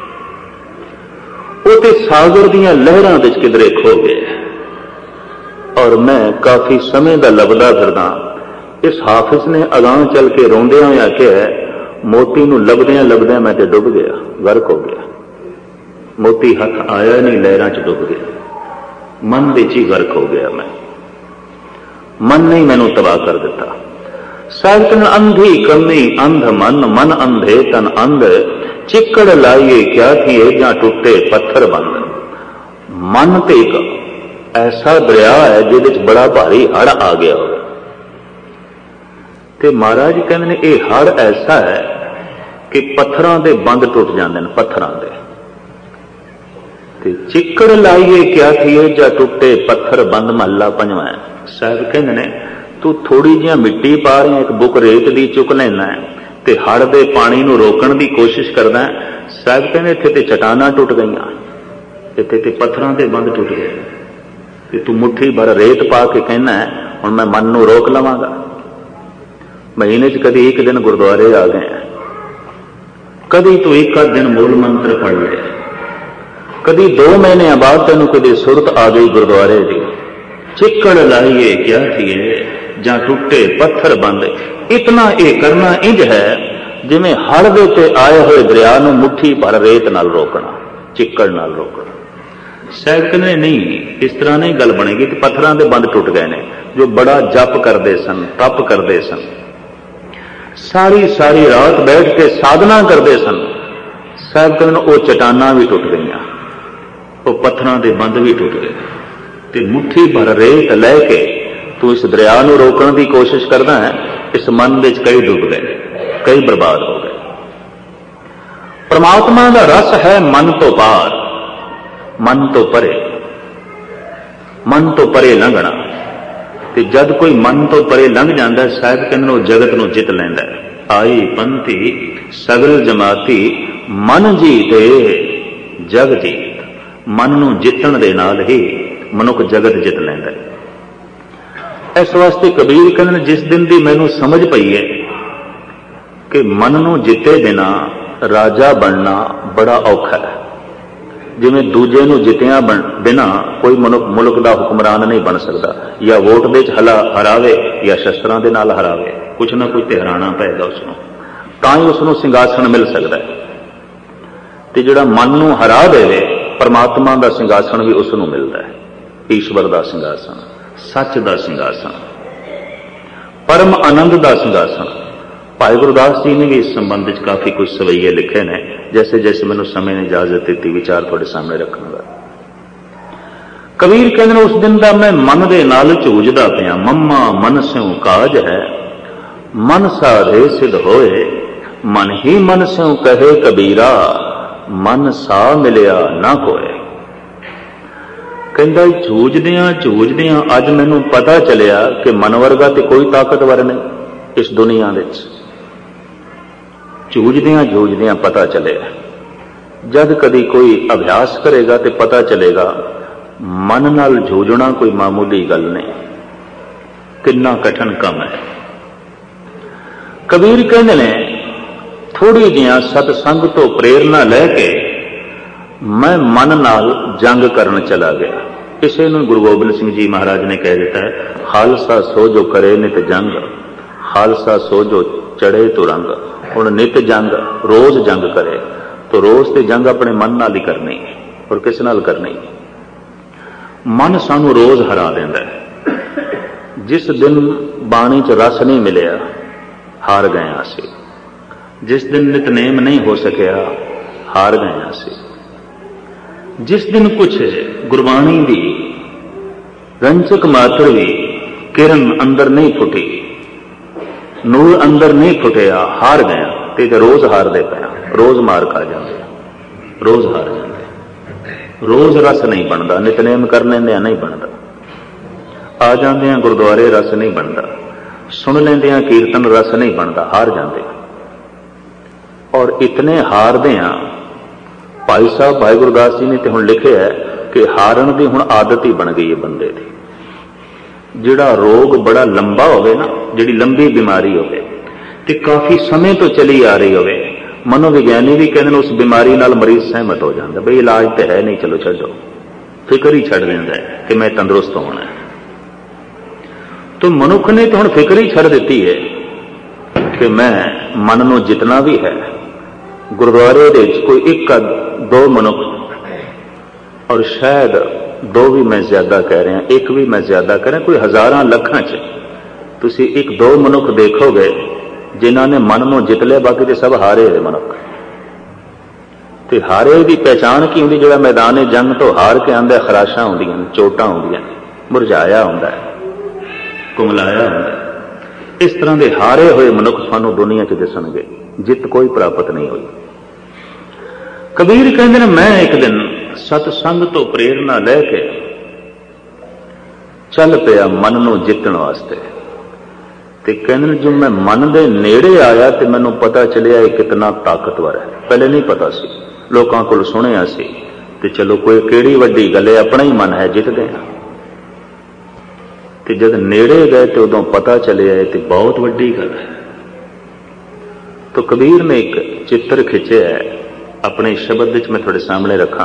वो ते सागर दियां लहरां विच किधरे खो गए। और मैं काफी समय दा लभदा फिरदा। इस हाफिज ने अगां चल के रोंदियां होया आख्या, मोती नूं लभदियां लभदियां मैं ते डुब गया, गर्क हो गया। मोती हथ आया नहीं, लहरां च डुब गया, मन विच ही गर्क हो गया। मैं मन ने मैनू तबाह कर दिता। साहित्य अंधी कमी अंध मन, मन अंधे तन अंध, चिकड़ लाइए क्या थी जा टूटे पत्थर बंद। मन ते एक ऐसा दरिया है जिहदे च बड़ा भारी हड़ आ गया हो। ते महाराज कहते हैं ये हड़ ऐसा है कि पत्थरां दे बंद टुट जाते हैं, पत्थरां दे। ते चिकड़ लाइए क्या थी जा टुटे पत्थर बंद। महला पंजवां है। साहब कहते ने तू थोड़ी जी मिट्टी पा रही, एक बुक रेत दी चुक लेना है ते हड़ दे पानी नूं रोकण दी कोशिश करदा है। साहब कहते इत्थे ते चट्टानां टुट गईयां, इत्थे ते पत्थरां दे बंद टुट गए। ते तू मुट्ठी भर रेत पा के कहना है हुण मैं मन नूं रोक लवांगा। महीने च कदी एक दिन गुरुद्वारे आ गए, कदी तू एक दिन मूल मंत्र पढ़ ले, कदी दो महीने बाद तेन कदी सुरत आ गई गुरुद्वारे की। चिकड़ लाइए क्या थी जा टुटे पत्थर बंद। इतना ये करना इंज है जिवें हड़ दे ते आए हुए दरिया नूं मुट्ठी भर रेत नाल रोकना, चिकड़ नाल रोकना। शायद कहने नहीं इस तरह नहीं गल बनेगी कि पत्थरां दे बंद टुट गए ने। जो बड़ा जप करते सन, तप करते सन, सारी सारी रात बैठ के साधना करते सन, साहब कहते वो चट्टानां भी टुट गई, वो पत्थरां दे बंद भी टुट गए। ते मुट्ठी भर रेत लैके तू इस दरिया नूं रोकण की कोशिश करदा है, इस मन विच कई डूब गए, कई बर्बाद हो गए। परमात्मा का रस है मन तो पार, मन तो परे, मन तो परे लंघना। ते जद कोई मन तो परे लंघ जाता है, शायद कहने जगत नूं जित लैंदा है। आई पंथी सगल जमाती मन जीते जग जीत। मन नूं जितण दे नाल ही मनुख जगत जित लैंदा है। इस वास्ते कबीर कहते जिस दिन दी मैनू समझ पई है कि मन नूं जिते बिना राजा बनना बड़ा औखा है। जिवें दूजे नूं जितिया बिना कोई मनुख मुल्क का हुक्मरान नहीं बन सकता, या वोट दे हला हरावे या शस्त्रां दे नाल हरावे, कुछ ना कुछ तो हराना पेगा उसनूं, तां ही उसनूं सिंघासन मिल सकता है। ते जिहड़ा मन नूं हरा देवे, परमात्मा का सिंघासन भी उसनूं मिलता है। ईश्वर का सिंघासन, सच का सिंघासन, परम आनंद का सिंघासन। भाई गुरदास जी ने भी इस संबंध में काफी कुछ सवैये लिखे ने, जैसे जैसे मैंने समय ने इजाजत दी विचार थोड़े सामने रखूंगा। कबीर कहते उस दिन का मैं मन दे नाल झूझदा पिया, मम्मा मन स्यों काज है, मन साधे सिद्ध होए, मन ही मन स्यों कहे कबीरा, मन सा मिलिया ना कोय। ਕਹਿੰਦਾ ਜੂਝਦਿਆਂ ਜੂਝਦਿਆਂ ਅੱਜ ਮੈਨੂੰ ਪਤਾ ਚੱਲਿਆ ਕਿ ਮਨ ਵਰਗਾ ਤੇ ਕੋਈ ਤਾਕਤਵਰ ਨਹੀਂ ਇਸ ਦੁਨੀਆ ਵਿੱਚ। ਜੂਝਦਿਆਂ ਜੂਝਦਿਆਂ ਪਤਾ ਚੱਲਿਆ। ਜਦ ਕਦੀ ਕੋਈ ਅਭਿਆਸ ਕਰੇਗਾ ਤੇ ਪਤਾ ਚੱਲੇਗਾ ਮਨ ਨਾਲ ਜੂਝਣਾ ਕੋਈ ਮਾਮੂਲੀ ਗੱਲ ਨਹੀਂ, ਕਿੰਨਾ ਕਠਿਨ ਕੰਮ ਹੈ। ਕਬੀਰ ਕਹਿੰਦੇ ਨੇ ਥੋੜੀ ਜਿਹੀਆਂ ਸਤਸੰਗ ਤੋਂ ਪ੍ਰੇਰਨਾ ਲੈ ਕੇ ਮੈਂ ਮਨ ਨਾਲ ਜੰਗ ਕਰਨ ਚਲਾ ਗਿਆ। ਇਸੇ ਨੂੰ ਗੁਰੂ ਗੋਬਿੰਦ ਸਿੰਘ ਜੀ ਮਹਾਰਾਜ ਨੇ ਕਹਿ ਦਿੱਤਾ ਹੈ, ਖਾਲਸਾ ਸੋ ਜੋ ਕਰੇ ਨਿਤ ਜੰਗ, ਖਾਲਸਾ ਸੋ ਜੋ ਚੜੇ ਤੋ ਰੰਗ। ਹੁਣ ਨਿਤ ਜੰਗ, ਰੋਜ਼ ਜੰਗ ਕਰੇ ਤਾਂ ਰੋਜ਼ ਤੇ ਜੰਗ ਆਪਣੇ ਮਨ ਨਾਲ ਹੀ ਕਰਨੀ, ਔਰ ਕਿਸ ਨਾਲ ਕਰਨੀ? ਮਨ ਸਾਨੂੰ ਰੋਜ਼ ਹਰਾ ਦਿੰਦਾ ਹੈ। ਜਿਸ ਦਿਨ ਬਾਣੀ 'ਚ ਰਸ ਨਹੀਂ ਮਿਲਿਆ ਹਾਰ ਗਏ ਅਸੀਂ, ਜਿਸ ਦਿਨ ਨਿਤਨੇਮ ਨਹੀਂ ਹੋ ਸਕਿਆ ਹਾਰ ਗਏ ਅਸੀਂ, ਜਿਸ ਦਿਨ ਕੁਛ ਗੁਰਬਾਣੀ ਦੀ ਰੰਚਕ ਮਾਤਰ ਵੀ ਕਿਰਨ ਅੰਦਰ ਨਹੀਂ ਫੁੱਟੀ, ਨੂਰ ਅੰਦਰ ਨਹੀਂ ਫੁੱਟਿਆ, ਹਾਰ ਗਏ। ਤੇ ਰੋਜ਼ ਹਾਰਦੇ ਪਿਆ, ਰੋਜ਼ ਮਾਰ ਖਾ ਜਾਂਦੇ, ਰੋਜ਼ ਹਾਰ ਜਾਂਦੇ। ਰੋਜ਼ ਰਸ ਨਹੀਂ ਬਣਦਾ, ਨਿਤਨੇਮ ਕਰ ਲੈਂਦੇ ਆ ਨਹੀਂ ਬਣਦਾ, ਆ ਜਾਂਦੇ ਆ ਗੁਰਦੁਆਰੇ ਰਸ ਨਹੀਂ ਬਣਦਾ, ਸੁਣ ਲੈਂਦੇ ਆ ਕੀਰਤਨ ਰਸ ਨਹੀਂ ਬਣਦਾ, ਹਾਰ ਜਾਂਦੇ। ਔਰ ਇਤਨੇ ਹਾਰਦੇ ਆ। ਭਾਈ ਸਾਹਿਬ ਭਾਈ ਗੁਰਦਾਸ ਜੀ ਨੇ ਤੇ ਹੁਣ ਲਿਖਿਆ ਹੈ ਕਿ ਹਾਰਨ ਦੀ ਹੁਣ ਆਦਤ ਹੀ ਬਣ ਗਈ ਹੈ ਬੰਦੇ ਦੀ। ਜਿਹੜਾ ਰੋਗ ਬੜਾ ਲੰਬਾ ਹੋਵੇ ਨਾ, ਜਿਹੜੀ ਲੰਬੀ ਬਿਮਾਰੀ ਹੋਵੇ ਤੇ ਕਾਫੀ ਸਮੇਂ ਤੋਂ ਚਲੀ ਆ ਰਹੀ ਹੋਵੇ, ਮਨੋਵਿਗਿਆਨੀ ਵੀ ਕਹਿੰਦੇ ਨੇ ਉਸ ਬਿਮਾਰੀ ਨਾਲ ਮਰੀਜ਼ ਸਹਿਮਤ ਹੋ ਜਾਂਦਾ, ਬਈ ਇਲਾਜ ਤੇ ਹੈ ਨਹੀਂ, ਚਲੋ ਛੱਡੋ, ਫਿਕਰ ਹੀ ਛੱਡ ਦਿੰਦਾ ਹੈ ਕਿ ਮੈਂ ਤੰਦਰੁਸਤ ਹੋਣਾ ਹੈ। ਤਾਂ ਮਨੁੱਖ ਨੇ ਤਾਂ ਹੁਣ ਫਿਕਰ ਹੀ ਛੱਡ ਦਿੱਤੀ ਹੈ ਕਿ ਮੈਂ ਮਨ ਨੂੰ ਜਿਤਨਾ ਵੀ ਹੈ। ਗੁਰਦੁਆਰੇ ਦੇ ਵਿੱਚ ਕੋਈ ਇੱਕ ਦੋ ਮਨੁੱਖ, ਔਰ ਸ਼ਾਇਦ ਦੋ ਵੀ ਮੈਂ ਜ਼ਿਆਦਾ ਕਹਿ ਰਿਹਾ, ਇੱਕ ਵੀ ਮੈਂ ਜ਼ਿਆਦਾ ਕਹਿ ਰਿਹਾ, ਕੋਈ ਹਜ਼ਾਰਾਂ ਲੱਖਾਂ 'ਚ ਤੁਸੀਂ ਇੱਕ ਦੋ ਮਨੁੱਖ ਦੇਖੋਗੇ ਜਿਨ੍ਹਾਂ ਨੇ ਮਨ ਨੂੰ ਜਿੱਤ ਲਿਆ, ਬਾਕੀ ਤੇ ਸਭ ਹਾਰੇ ਹੋਏ ਮਨੁੱਖ। ਤੇ ਹਾਰੇ ਦੀ ਪਹਿਚਾਣ ਕੀ ਹੁੰਦੀ? ਜਿਹੜਾ ਮੈਦਾਨ ਜੰਗ ਤੋਂ ਹਾਰ ਕੇ ਆਉਂਦਾ, ਖਰਾਸ਼ਾਂ ਹੁੰਦੀਆਂ, ਚੋਟਾਂ ਹੁੰਦੀਆਂ, ਮੁਰਝਾਇਆ ਹੁੰਦਾ, ਕੁਮਲਾਇਆ ਹੁੰਦਾ। ਇਸ ਤਰ੍ਹਾਂ ਦੇ ਹਾਰੇ ਹੋਏ ਮਨੁੱਖ ਸਾਨੂੰ ਦੁਨੀਆ 'ਚ ਦਿਸਣਗੇ, ਜਿੱਤ ਕੋਈ ਪ੍ਰਾਪਤ ਨਹੀਂ ਹੋਈ। ਕਬੀਰ ਕਹਿੰਦੇ ਨੇ ਮੈਂ ਇੱਕ ਦਿਨ ਸਤਸੰਗ ਤੋਂ ਪ੍ਰੇਰਨਾ ਲੈ ਕੇ ਚੱਲ ਪਿਆ ਮਨ ਨੂੰ ਜਿੱਤਣ ਵਾਸਤੇ। ਤੇ ਕਹਿੰਦੇ ਨੇ ਜੋ ਮੈਂ ਮਨ ਦੇ ਨੇੜੇ ਆਇਆ ਤੇ ਮੈਨੂੰ ਪਤਾ ਚੱਲਿਆ ਇਹ ਕਿਤਨਾ ਤਾਕਤਵਰ ਹੈ। ਪਹਿਲੇ ਨਹੀਂ ਪਤਾ ਸੀ, ਲੋਕਾਂ ਕੋਲ ਸੁਣਿਆ ਸੀ ਤੇ ਚਲੋ ਕੋਈ ਕਿਹੜੀ ਵੱਡੀ ਗੱਲ ਹੈ, ਆਪਣਾ ਹੀ ਮਨ ਹੈ, ਜਿੱਤ ਗਏ। ਤੇ ਜਦ ਨੇੜੇ ਗਏ ਤੇ ਉਦੋਂ ਪਤਾ ਚੱਲਿਆ ਇਹ ਤੇ ਬਹੁਤ ਵੱਡੀ ਗੱਲ ਹੈ। ਤਾਂ ਕਬੀਰ ਨੇ ਇੱਕ ਚਿੱਤਰ ਖਿੱਚਿਆ ਹੈ, ਆਪਣੇ ਸ਼ਬਦ ਵਿੱਚ ਮੈਂ ਤੁਹਾਡੇ ਸਾਹਮਣੇ ਰੱਖਾਂ।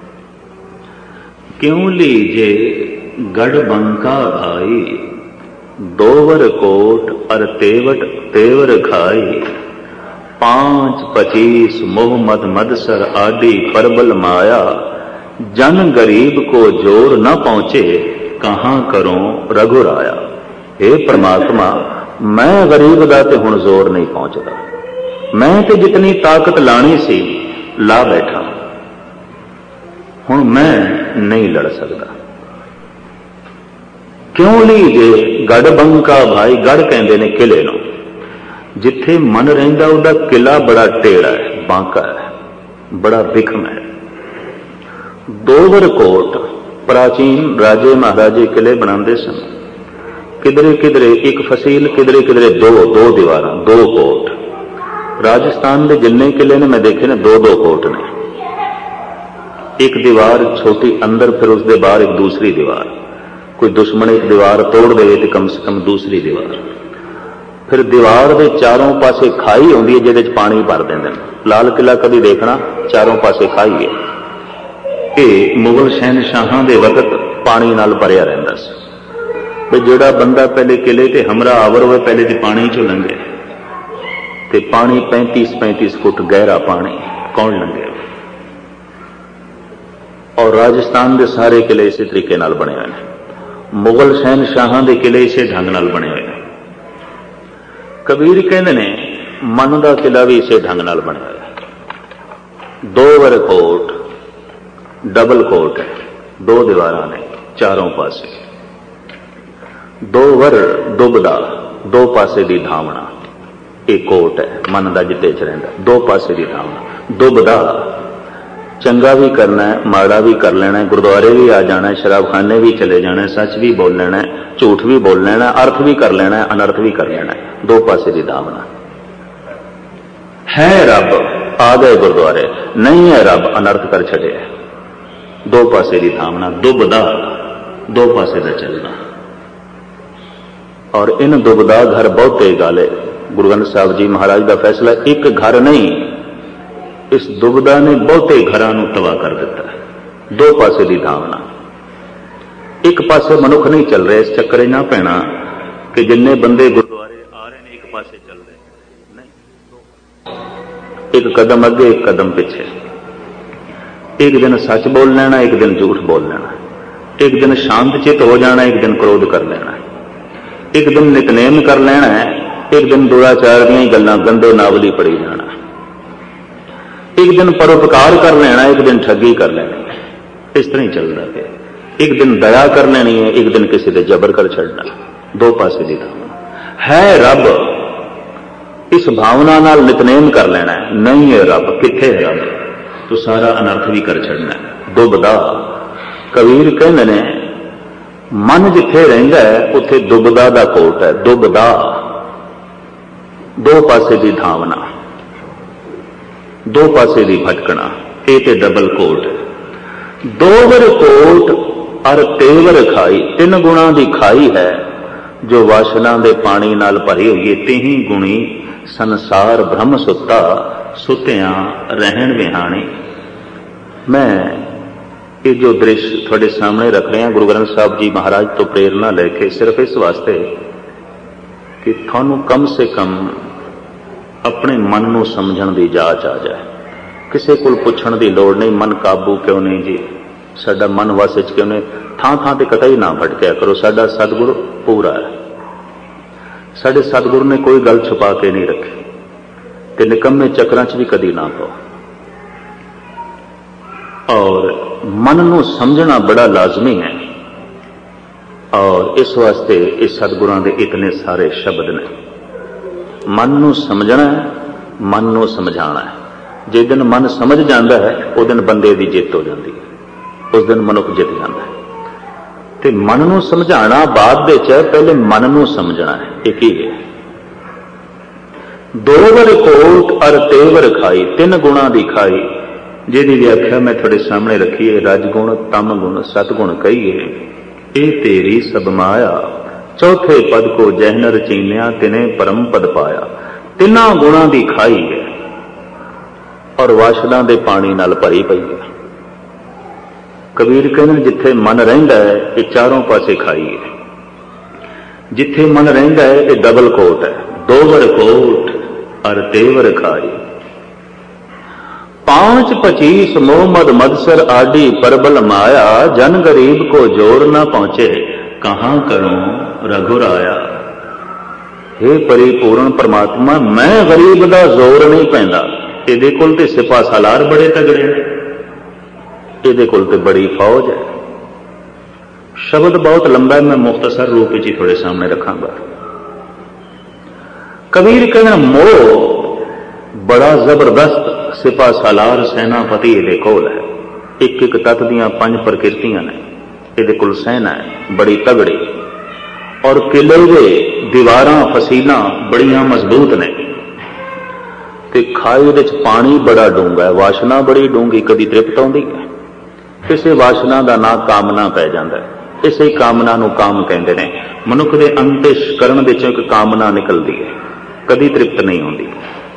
ਕਿਉਂ ਲੀਜੇ ਗੜ ਬੰਕਾ ਭਾਈ, ਦੋਵਰ ਕੋਟ ਅਰ ਤੇਵਟ ਤੇਵਰ ਖਾਈ, पांच पचीस मोहम्मद मदसर आदि परबल माया, जन गरीब को जोर न पहुंचे कहां करूं रघुराया। हे परमात्मा, मैं गरीब दा ते हुण जोर नहीं पहुंचता, मैं ते जितनी ताकत लानी सी ला बैठा, हुण मैं नहीं लड़ सकता। क्यों लीजे गढ़ बंका भाई, गढ़ कहंदे ने किले नूं, जिथे मन रहिंदा उहदा किला बड़ा टेढ़ा है, बांका है, बड़ा बिखम है। दोवर कोट, प्राचीन राजे महाराजे किले बनाते सन, किधरे किधरे एक फसील, किधरे किधरे दो दो दीवार, दो कोट। राजस्थान के जिन्ने किले ने मैं देखे ने दो दो कोट ने, एक दीवार छोटी अंदर, फिर उसके बाहर एक दूसरी दीवार। कोई दुश्मन एक दीवार तोड़ दे तो कम से कम दूसरी दीवार। फिर दीवार के चारों पासे खाई होंदी है जिहदे च पानी भर देंदे ने। लाल किला कभी देखना, चारों पासे खाई है। ये मुगल शहनशाहां दे वक्त पानी नाल भरिया रहिंदा सी, भी जिहड़ा बंदा पहले किले ते हमला आवर होवे पहले ते पानी चों लंघे, ते पानी पैंतीस पैंतीस फुट गहरा पानी, कौन लंघे। और राजस्थान के सारे किले इस तरीके नाल बने हुए हैं, मुगल शहनशाहां दे किले इसे ढंग नाल बने हुए हैं। कबीर कहते ने मन का किला भी इसे ढंग नाल बना है। दो वर कोट, डबल कोट है, दो दीवार ने चारों पासे, दो वर दुबदा, दो पासे की धावना, एक कोट है मन का जिते च रहिंदा, दो पासे की धावना। दुबदा चंगा भी करना है, माड़ा भी कर लेना है, गुरुद्वारे भी आ जाना है, शराबखाने भी चले जाना है, सच भी बोल लेना है, झूठ भी बोल लेना है, अर्थ भी कर लेना है, अनर्थ भी कर लेना है। दो पासे की धावना है। रब आ गए गुरुद्वारे, नहीं है रब अनर्थ कर छड़े। दो पासे की धावना, दुबदा दो पासे का चलना। और इन दुबदा घर बहुते गाले। गुरु ग्रंथ साहब जी महाराज का फैसला, एक घर नहीं, इस दुबदा ने बहुते घरां नूं तबाह कर दिता है। दो पासे की धावना। एक पासे मनुख नहीं चल रहे, इस चक्कर ना पैना कि जिन्ने बंदे गुरुद्वारे आ रहे हैं एक पासे चल रहे नहीं। एक कदम अगे एक कदम पीछे। एक दिन सच बोल लेना, एक दिन झूठ बोल लेना। एक दिन शांत चित हो जाना, एक दिन क्रोध कर लेना। एक दिन नितनेम कर लेना है, एक दिन दुराचार दी गल्लां गंदे नावली पढ़ी जाना। एक दिन परोपकार कर लेना, एक दिन ठगी कर लेनी। इस तरह ही चलता है। एक दिन दया कर लेनी है, एक दिन किसी दे जबर कर छड़ना। दो पासे की धावना है। रब इस भावना नाल नितनेम कर लेना है, नहीं है रब, किथे है रब, तो सारा अनर्थ भी कर छड़ना है। दुबदा कबीर कहते ने, मन जिथे रहिंदा है उथे दुबदा दा कोट है। दुबदा दो पासे की धावना, दो पासे की भटकना, ये ते डबल कोट। दोवर कोट अर तेवर खाई, तीन गुणा की खाई है जो वासना दे पानी नाल भरी हुई है। तिही गुणी संसार ब्रह्म सुता, सुत्या रहन विहाणी। मैं ये जो दृश्य थोड़े सामने रख रहे हैं गुरु ग्रंथ साहब जी महाराज तो प्रेरणा लेके, सिर्फ इस वास्ते कि थानू कम से कम अपने मन नू समझण दी जाच आ जाए। किसी को पुछण दी लोड़ नहीं, मन काबू क्यों नहीं जी, साडा मन वस च क्यों नहीं। थां थां ते कतई ना भटकिया करो। साडा सतगुरु पूरा है। साडे सतगुरु ने कोई गल छुपा के नहीं रखी, ते निकम्मे चक्रां च भी कदी ना पाओ। और मन नू समझना बड़ा लाजमी है। और इस वास्ते इस सतगुरां दे इतने सारे शब्द ने। मन नू समझना है, मन नू समझाना है। जिस दिन मन समझ जाता है उस दिन बंदे की जित हो जाती है, उस दिन मनुख जित जाता है। ते मन नू समझाना बाद दे च, पहले मन नू समझना है। एक ही है। दोवर कोट अर तेवर खाई, तीन गुणा की खाई, जिहदी व्याख्या मैं थोड़े सामने रखी है। रजगुण, तम गुण, सतगुण कहिए, ए तेरी सब माया। चौथे पद को जहनर चीनिया, तिने परम पद पाया। तिना गुणा की खाई है और वासना दे पानी नाल भरी पई है। कबीर कहने जिथे मन रहिंदा है ये चारों पासे खाई है। जिथे मन रहिंदा है ये डबल कोट है। दोवर कोट और तेवर खाई। पांच पचीस मोह मद मदसर आडी परबल माया। जन गरीब को जोर ना पहुंचे, कहां करूं रघुराया। हे परिपूर्ण परमात्मा, मैं गरीब दा जोर नहीं पैंदा। इहदे कोल ते सिपा सालार बड़े तगड़े ने, इहदे कोल ते बड़ी फौज है। शब्द बहुत लंबा है, मैं मुख्तसर रूप में थोड़े सामने रखांगा। कबीर कहना मोह बड़ा जबरदस्त सिपा सालार सेनापति इहदे कोल है। एक एक तत्त दियां पंज प्रकृतियां ने, इहदे कोल सेना है बड़ी तगड़ी। और किले दे दीवारां फसीलां बड़ियां मजबूत ने। ते खाई दे पानी बड़ा डूंगा है, वासना बड़ी डूंगी, कदी तृप्त आउंदी है। किसी वासना का ना कामना पै जाता है। इसे कामना नूं काम कहते हैं। मनुख के अंतःकरण दे चों एक कामना निकलती है, कदी तृप्त नहीं होती।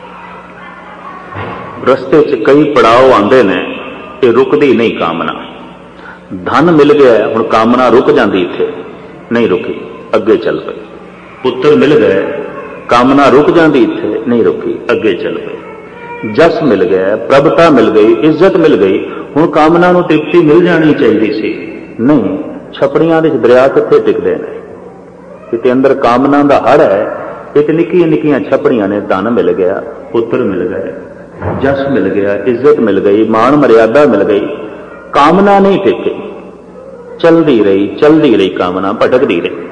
रस्ते च कई पड़ाव आते हैं, ये रुकती नहीं कामना। धन मिल गया हुण कामना रुक जाती, इत्थे नहीं रुकी, अगे चल पई। पुत्र मिल गए, कामना रुक जाती, इत्थे नहीं रुकी, अगे चल पई। जस मिल गया, प्रभुता मिल गई, इज्जत मिल गई, हुण कामना नूं तृप्ति मिल जानी चाहिए सी, नहीं। छपड़ियां दे दरिया कित्थे टिकदे ने, किते अंदर कामना दा हड़ है। एक निक्कियां निक्कियां छपड़ियां ने। धन मिल गया, पुत्र मिल गए, जस मिल गया, इज्जत मिल गई, मान मर्यादा मिल गई, कामना नहीं टिकी, चलती रही चलती रही कामना भटकती रही।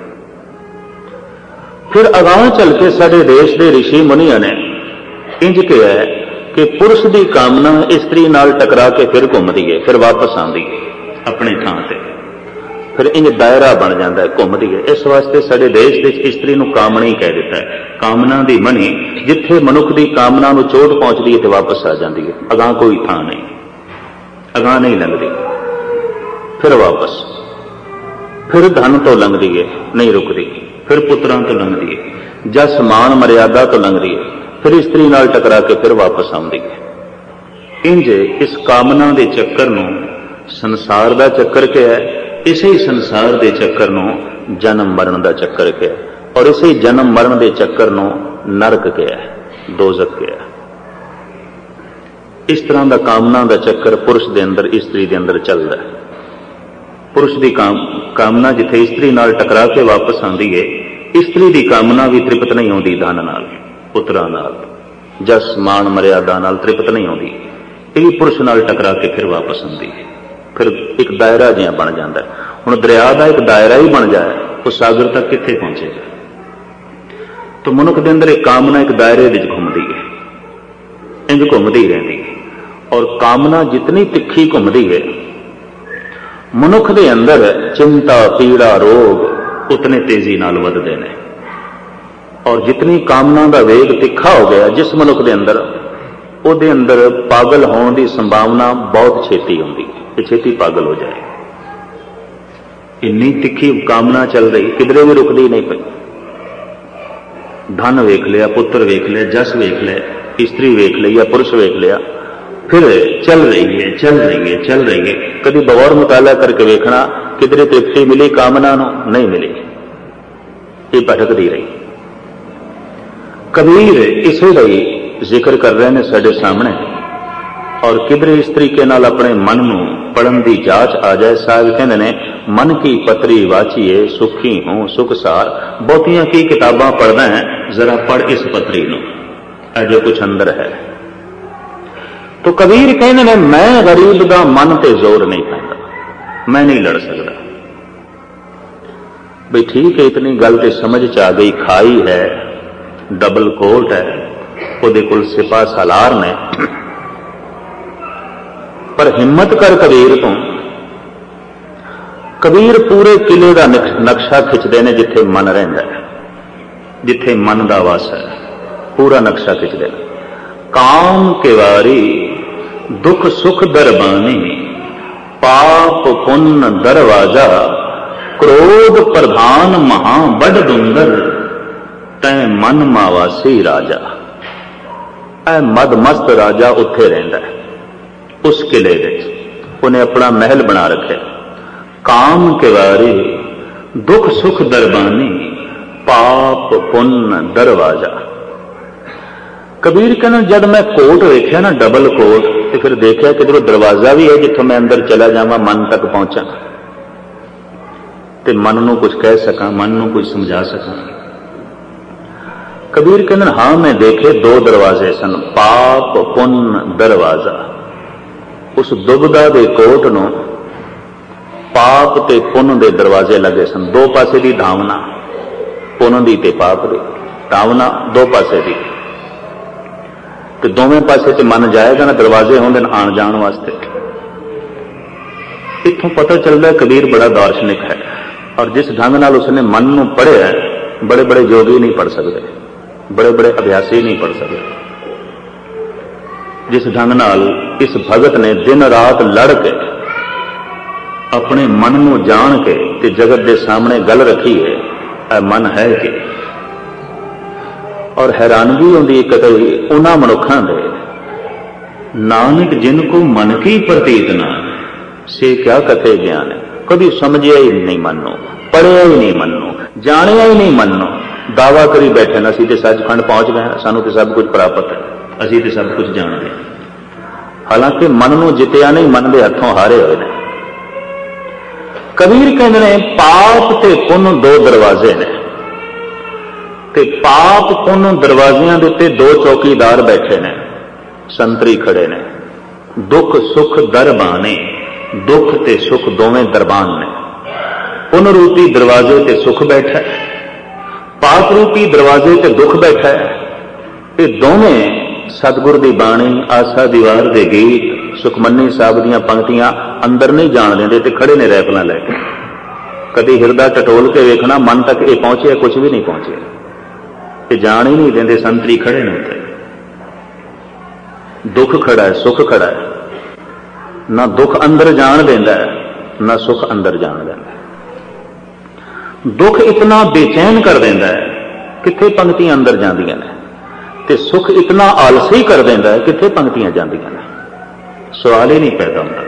फिर अगां चल के साडे देश के ऋषि मुनिया ने इंज कहा कि पुरुष की कामना इस्त्री नाल टकरा के फिर घूमती है, फिर वापस आती है अपने थां ते, फिर इंज दायरा बन जाता है, घूमती है। इस वास्ते साडे देश के इस्त्री नूं कामणी कह दिता है, कामना की मणी। जिथे मनुख की कामना नूं चोट पहुंचती है तो वापस आ जाती है, अगां कोई थां नहीं, अगां नहीं लंघदी, फिर वापस, फिर धन तो लंघदी है, नहीं रुकती, फिर पुत्रां तो लंघदी है, जस मान मर्यादा तो लंघदी है, फिर इस्त्री नाल टकरा के फिर वापस आउंदी है। इंज इस कामना के चक्कर नूं संसार का चक्कर क्या है, इसे ही संसार के चक्कर नूं जन्म मरण का चक्कर क्या है, और इसे जन्म मरण के चक्कर नूं नरक क्या है, दोजख क्या है। इस तरह का कामना का चक्कर पुरुष के अंदर स्त्री के अंदर चलता है। पुरुष की काम कामना जिथे स्त्री नाल टकरा के वापस आती है, स्त्री की कामना भी तृप्त नहीं होती धन नाल, पुत्रा नाल, जस मान मर्यादा नाल तृप्त नहीं होती, ये भी पुरुष नाल टकरा के फिर वापस आती है, फिर एक दायरा जिहा बन जाता है। हुण दरिया का एक दायरा ही बन जाए तो सागर तक कित्थे पहुंचेगा। तो मनुख के अंदर एक कामना एक दायरे विच घूमती है, इंज घूमती रहती है, और कामना जितनी तिखी घूमती है, मनुख के अंदर चिंता पीड़ा रोग उतने तेजी नाल वधदे ने। और जितनी कामना का वेग तिखा हो गया जिस मनुख के अंदर, उहदे अंदर पागल होने की संभावना बहुत छेती होंदी है, छेती पागल हो जाए। इन्नी तिखी कामना चल रही, किधरे भी रुकदी नहीं पई। धन वेख लिया, पुत्र वेख लिया, जस वेख लिया, स्त्री वेख ली या पुरुष वेख लिया, फिर चल रही है चल रही है चल रही है। कभी बगौर मुताला करके वेखना किधरे तृप्ति मिली कामना नो, नहीं मिली, ये भटकती रही। कबीर इसे ही जिक्र कर रहे हैं साडे सामने। और किधरे इस तरीके नाल अपने मन नूं पढ़न की जांच आ जाए। साहब कहते ने मन की पत्री वाचिए सुखी हूं सुख सार। बहुतियां की किताबां पढ़दा है, जरा पढ़ इस पत्री नूं, अजे कुछ अंदर है। तो कबीर कहते ने मैं गरीब दा मन ते जोर नहीं पैंदा, मैं नहीं लड़ सकता। भाई ठीक है, इतनी गल ते समझ च आ गई। खाई है, डबल कोट है, उहदे कोल सिपा सालार ने, पर हिम्मत कर कबीर तो। कबीर पूरे किले का नक्शा खिंचते हैं जिथे मन रहिंदा है, जिथे मन का वास है, पूरा नक्शा खिंचते हैं। काम केवारी दुख सुख दरबानी पाप पुण्य दरवाजा क्रोध प्रधान महा बड़ दुंदर तै मन मावासी राजा। ऐ मदमस्त राजा उत्थे रहिंदा है उस किले विच, उन्हें अपना महल बना रखा। काम केवारी दुख सुख दरबानी पाप पुण्य दरवाजा। कबीर कहना जब मैं कोट वेख्या ना, डबल कोट, तो फिर देखा किधरों दरवाजा भी है जिथों मैं अंदर चला जावां, मन तक पहुंचा ते मन नूं कुछ कह सकां, मन नूं कुछ समझा सकां। कबीर कहना हाँ मैं देखे दो दरवाजे सन, पाप पुण्य दरवाजा। उस दुबदा दे कोट नूं पाप ते पुण्य दे दरवाजे लगे सन। दो पासे दी धावना, पुण्य दी ते पाप दी धावना, दो पासे दी। तो दोवें पासे ते मन जाएगा ना, दरवाजे होंदे ने आण जाण वास्ते। इत्थों पता चलता है कबीर बड़ा दार्शनिक है। और जिस ढंग नाल उसने मन नूं पढ़िया है, बड़े बड़े योगी नहीं पढ़ सकते, बड़े बड़े अभ्यासी नहीं पढ़ सकते। जिस ढंग नाल इस भगत ने दिन रात लड़ के अपने मन नूं जान के ते जगत के सामने गल रखी है, ऐ मन है कि। और हैरानगी होंदी कतई उन्हां मनुखां दे, नानक जिनको मन की प्रतीत ना से क्या कथे ज्ञान है। कभी समझिया ही नहीं मन नूं, पढ़िया ही नहीं मन नूं, जानिया ही नहीं मन नूं, दावा करी बैठे ना असीं ते सचखंड पहुंच गए, सानू तो सब कुछ प्राप्त है, असीं ते सब कुछ जानते हैं। हालांकि मन नूं जितिया नहीं, मन के हथों हारे हुए ने। कबीर कहते हैं पाप ते पुण्य दो दरवाजे ने, ते पाप पुण्य दरवाजियां दे उत्ते दो चौकीदार बैठे ने, संतरी खड़े ने। दुख सुख दरबाने, दुख ते सुख दोवें दरबान ने। पुण्य रूपी दरवाजे ते सुख बैठा है, पाप रूपी दरवाजे ते दुख बैठा है। ये दोवें सतगुर दी बाणी, आसा दीवार दे गीत, सुखमनी साहब दीयां पंक्तियां अंदर नहीं जाण देंदे ते खड़े ने रैफलां लैके। कदी हिरदा टटोल के वेखना मन तक ये पहुंचे, कुछ भी नहीं पहुंचे, ये जान ही नहीं देंदे। संतरी खड़े ने उत्ते, दुख खड़ा है, सुख खड़ा है, ना दुख अंदर जान देंदा है, ना सुख अंदर जान देंदा है। दुख इतना बेचैन कर देंदा है, किथे पंक्तियां अंदर जांदियां ने, ते सुख इतना आलसी कर देंदा है, किथे पंक्तियां जांदियां ने। सवाल ही नहीं पैदा होता।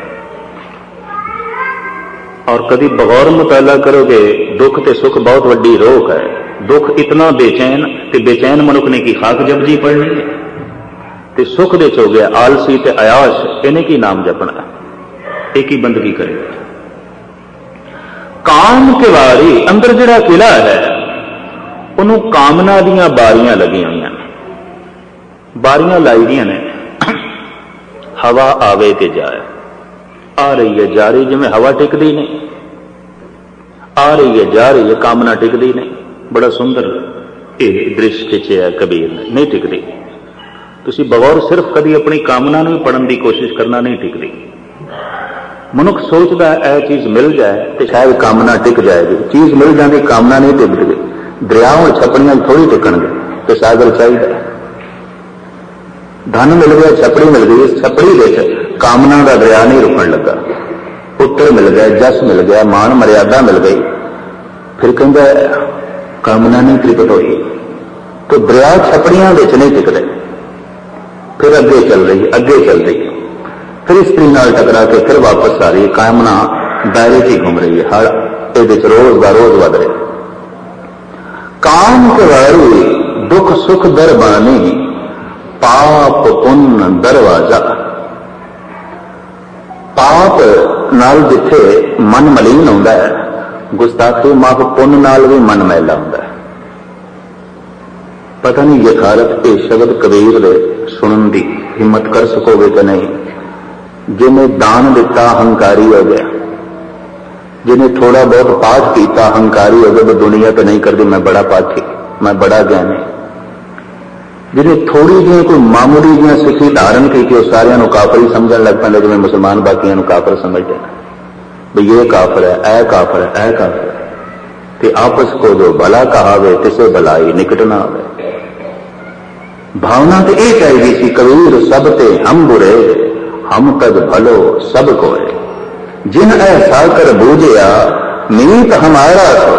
और कभी बगौर मुताला करोगे, दुख ते सुख बहुत वड्डी रोक है। दुख इतना बेचैन, ते बेचैन मनुख ने की खाक जपजी पढ़नी है, ते सुख दे हो गया आलसी ते अयाश, इन्हें की नाम जपना, एक ही बंदगी करेगा। काम के वारी अंदर जिहड़ा किला है, उन्होंने कामना दीयां बारियां लगी हुई हैं, बारियां लाई दियां ने। हवा आवे ते जाए, आ रही है जा रही, जिवें हवा टिकदी नहीं, आ रही है जा रही है, कामना टिकदी नहीं। बड़ा सुंदर यह दृश्य खिंचिया कबीर ने, नहीं टिकदी। तुसीं बगौर सिर्फ कभी अपनी कामना नूं पढ़न की कोशिश करना, नहीं टिकदी। मनुख सोचता है यह चीज मिल जाए तो शायद कामना टिक जाएगी, चीज मिल जाती कामना नहीं टिकती। दरिया हुण छपड़ियां थोड़ी टिकणगे, तो सागर चाहिए। धन मिल गया, छपड़ी मिल गई, छपड़ी विच कामना का दरिया नहीं रुकण लगा। पुत्र मिल गया, जस मिल गया, मान मर्यादा मिल गई, फिर कहता कामना नहीं तृप्त हुई, तो दरिया छपड़ियां विच नहीं टिकते। फिर अगे चल रही, अगे चल रही, फिर स्त्री नाल टकरा के फिर वापस आ रही, कामना दायरे च घूम रही है, हर ये रोज ब रोज वध रही। काम के वारी दुख सुख दर बानी, पाप पुण्य दरवाजा। पाप नाल जिथे मन मलीन होंदा है, गुस्ताखी माफ पुण्य नाल भी मन मैला होंदा है। पता नहीं यथारत ये शब्द कबीर दे सुनन दी हिम्मत कर सकोगे कि नहीं। जिन्हें दान दिता हंकारी हो गया, जिन्हें थोड़ा बहुत पाठ किया हंकारी हो गया, तो दुनिया तो नहीं करती मैं बड़ा पाठी, मैं बड़ा ज्ञानी। जिन्हें थोड़ी जी कोई मामूली जी सिखी धारण की, कि सारिया काफर ही समझन लग पैंदे, जिवें मुसलमान बाकियां काफर समझते हैं, भी ये काफर है, ऐ काफर है, ऐ काफर है। ते आपस को जो भला कहावे, तिसे भलाई निकट ना आवे। भावना तो यह चाहिए सी, कबीर सब ते हम बुरे, हम तद भलो सब कोए। जिन ऐसा कर बूझिया, मीत हमारा सो।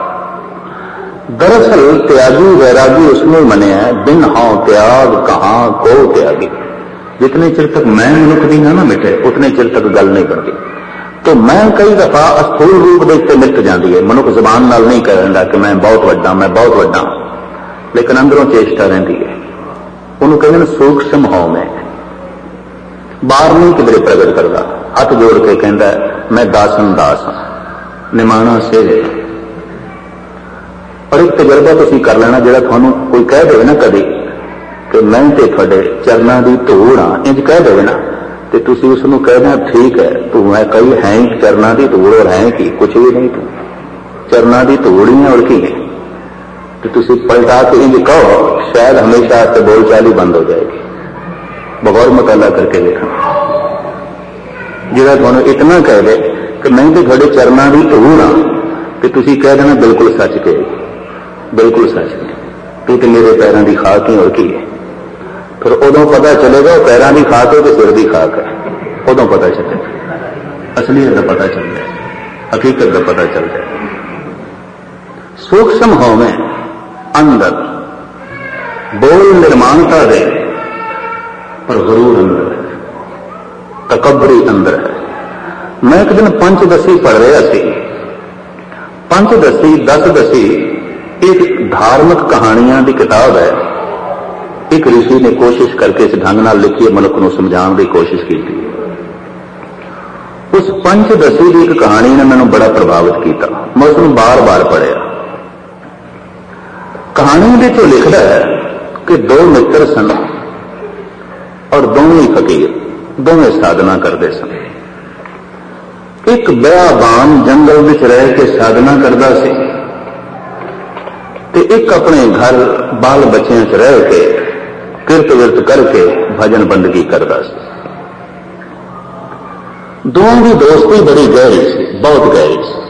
दरअसल त्यागी वैरागी उसमें मने है, बिन हाँ त्याग कहां को त्यागी। जितने चिर तक मैं मनुख दी ना ना मिटे, उतने चिर तक गल नहीं बनती। तो मैं कई दफा अस्थूल रूप देखते मिट जाती है। मनुख जबान नाल नहीं कहता कि मैं बहुत वड्डा, मैं बहुत वड्डा, लेकिन अंदरों चेष्टा रहती है। उन्होंने कहते सूक्ष्म हो, मैं बाहर नहीं किधरे प्रगट करता। हाथ जोड़ के कहता मैं दासन दास हाँ, निमाणा से। और एक तजर्बा तुम कर लेना, जो थानू कोई कह दे ना कभी कि मैं तो थोड़े चरणों की धूड़ हाँ, इंज कह दे ना, तो तुम उसनों कहना ठीक है, तू है कई है चरणों की धूड़, और है कि कुछ भी नहीं, तू चरणों की धूड़ ही है और की है। तो तुम पलटा के इंज कहो, शायद हमेशा से बोलचाल बंद हो जाएगी। बगौर मुताला करके देखना, जो थानू इतना कह दे कि मैं तो थोड़े चरणों की धूड़ हाँ, तो तुम कह देना बिल्कुल सच के, बिल्कुल सच के, तू तो मेरे पैरों की खाक ही और की है। फिर उदों पता चलेगा वो पैरों की खाक है कि सिर की खाक है, उदों पता चलेगा, असलियत का पता चल जाए, हकीकत का पता चल जाए। सूक्ष्म हो में अंदर बोल निर्माणता दे, पर गुरूर अंदर है, तकबरी अंदर है। मैं एक दिन पंचदशी पढ़ रहा सी। पंचदशी दस दशी एक धार्मिक कहानियां की किताब है। एक ऋषि ने कोशिश करके इस ढंग नाल लिखी है, मनुख को समझाने की कोशिश की थी। उस पंचदशी की एक कहानी ने मैंने बड़ा प्रभावित किया, मैं उसको बार बार पढ़िया। कहानी में तो लिखता है कि दो मित्र सन और दोनों ही फकीर, दोवें साधना करते सन। एक बियाबान जंगल विच रह के साधना करता सी, ते एक अपने घर बाल बच्चों च रह के किरत विरत करके भजन बंदगी करता सी। दोनों की दोस्ती बड़ी गहरी सी, बहुत गहरी सी।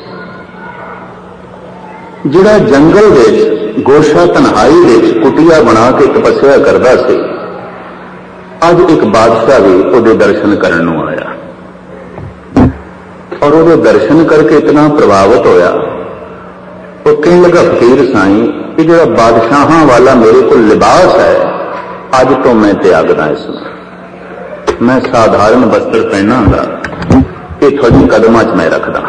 जिहड़ा जंगल विच गोशा तन्हाई विच कुटिया बना के तपस्या करता सी, अज एक बादशाह भी उहदे दर्शन करन नूं आया और उहदे दर्शन करके इतना प्रभावित होया, वो कहने लगा फकीर साईं, ये जिहड़ा बादशाहां वाला मेरे को लिबास है, अज तो मैं त्यागदा इसनूं। मैं साधारण वस्त्र पहनांगा, ये थोड़ी कदमां च मैं रखदा।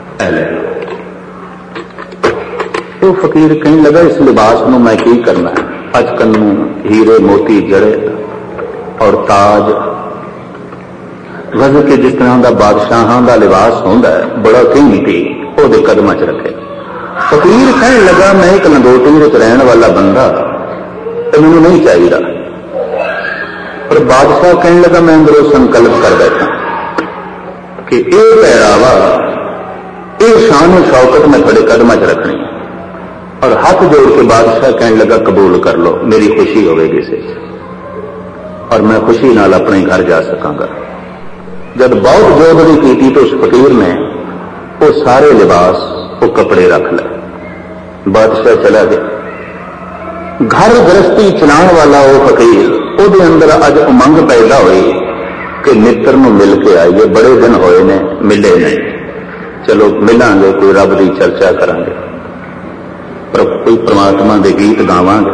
तो फकीर कहने लगा, इस लिबास नूं मैं की करना है? अज कन्नू हीरे मोती जड़े और ताज वज के जिस तरह का बादशाहां का लिबास होंदा है, बड़ा कीमती, उहदे कदमां च रखे। फकीर कहने लगा, मैं एक लंगोटी विच रहने वाला बंदा, तो मैनूं नहीं चाहिए। पर बादशाह कहने लगा, मैं अंदरों संकल्प कर बैठा कि यह पहरावा, यह शान शौकत मैं थोड़े कदमां च रखनी है। और हाथ जोड़ के बादशाह कहने लगा, कबूल कर लो, मेरी खुशी होगी इसे, और मैं खुशी नाल अपने घर जा सकांगा। जब बहुत जोदरी की थी तो उस फकीर ने वो सारे लिबास, वो कपड़े रख ले। बादशाह चला गया। घर गृहस्थी चलाने वाला वो फकीर, ਉਹਦੇ अंदर अज उमंग पैदा हुई कि मित्र नूं मिल के आइए, बड़े दिन होए ने मिले नहीं, चलो मिलांगे, कोई रब की चर्चा करांगे, पर कोई परमात्मा के गीत गावांगे।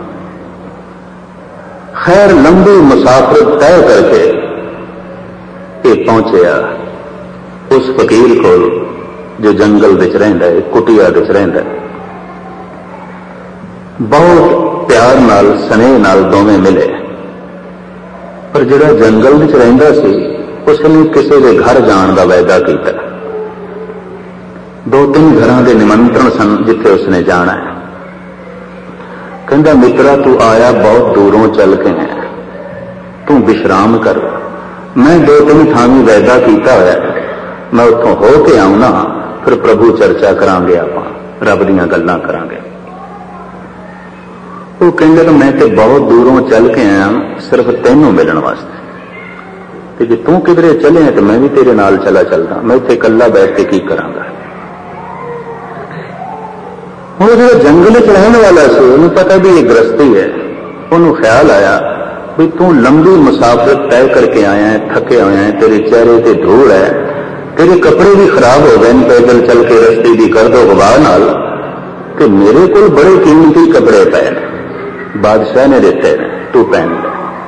खैर लंबी मुसाफरत तय करके ये पहुंचया उस फकीर को जो जंगल विच रहिंदा है, कुटिया विच रहिंदा है। बहुत प्यार नाल स्नेह नाल दोवें मिले, पर जिहड़ा जंगल विच रहिंदा सी उसने किसी के घर जाण दा वायदा कीता। दो तीन घरां दे निमंत्रण सन जिथे उसने जाना है। कहंदा, मित्रा तू आया बहुत दूरों चल के है, तू विश्राम कर, मैं दो तीन थावी वायदा कीता होया, मैं उत्थों हो के आऊना, फिर प्रभु चर्चा करांगे, आपां रब दीयां गल्लां करांगे। वो कहंदे, मैं तो बहुत दूरों चल के आया सिर्फ तैनूं मिलण वास्ते, ते जे तू किधरे चले तो मैं भी तेरे नाल चला चलदा, मैं इत्थे इकल्ला बैठ के की करांगा। हुण जो जंगल च रहने वाला सी, उन्हें पता भी ये गृहस्थी है, उन्होंने ख्याल आया भी तू लंबी मुसाफरत तय करके आया है, थके होया है, तेरे चेहरे ते धूल है, तेरे कपड़े भी खराब हो गए पैदल चल के रस्ते की कर दो गवाह नाल, कि मेरे को बड़े कीमती कपड़े पए ने, बादशाह ने दिते ने, तू पहन ले।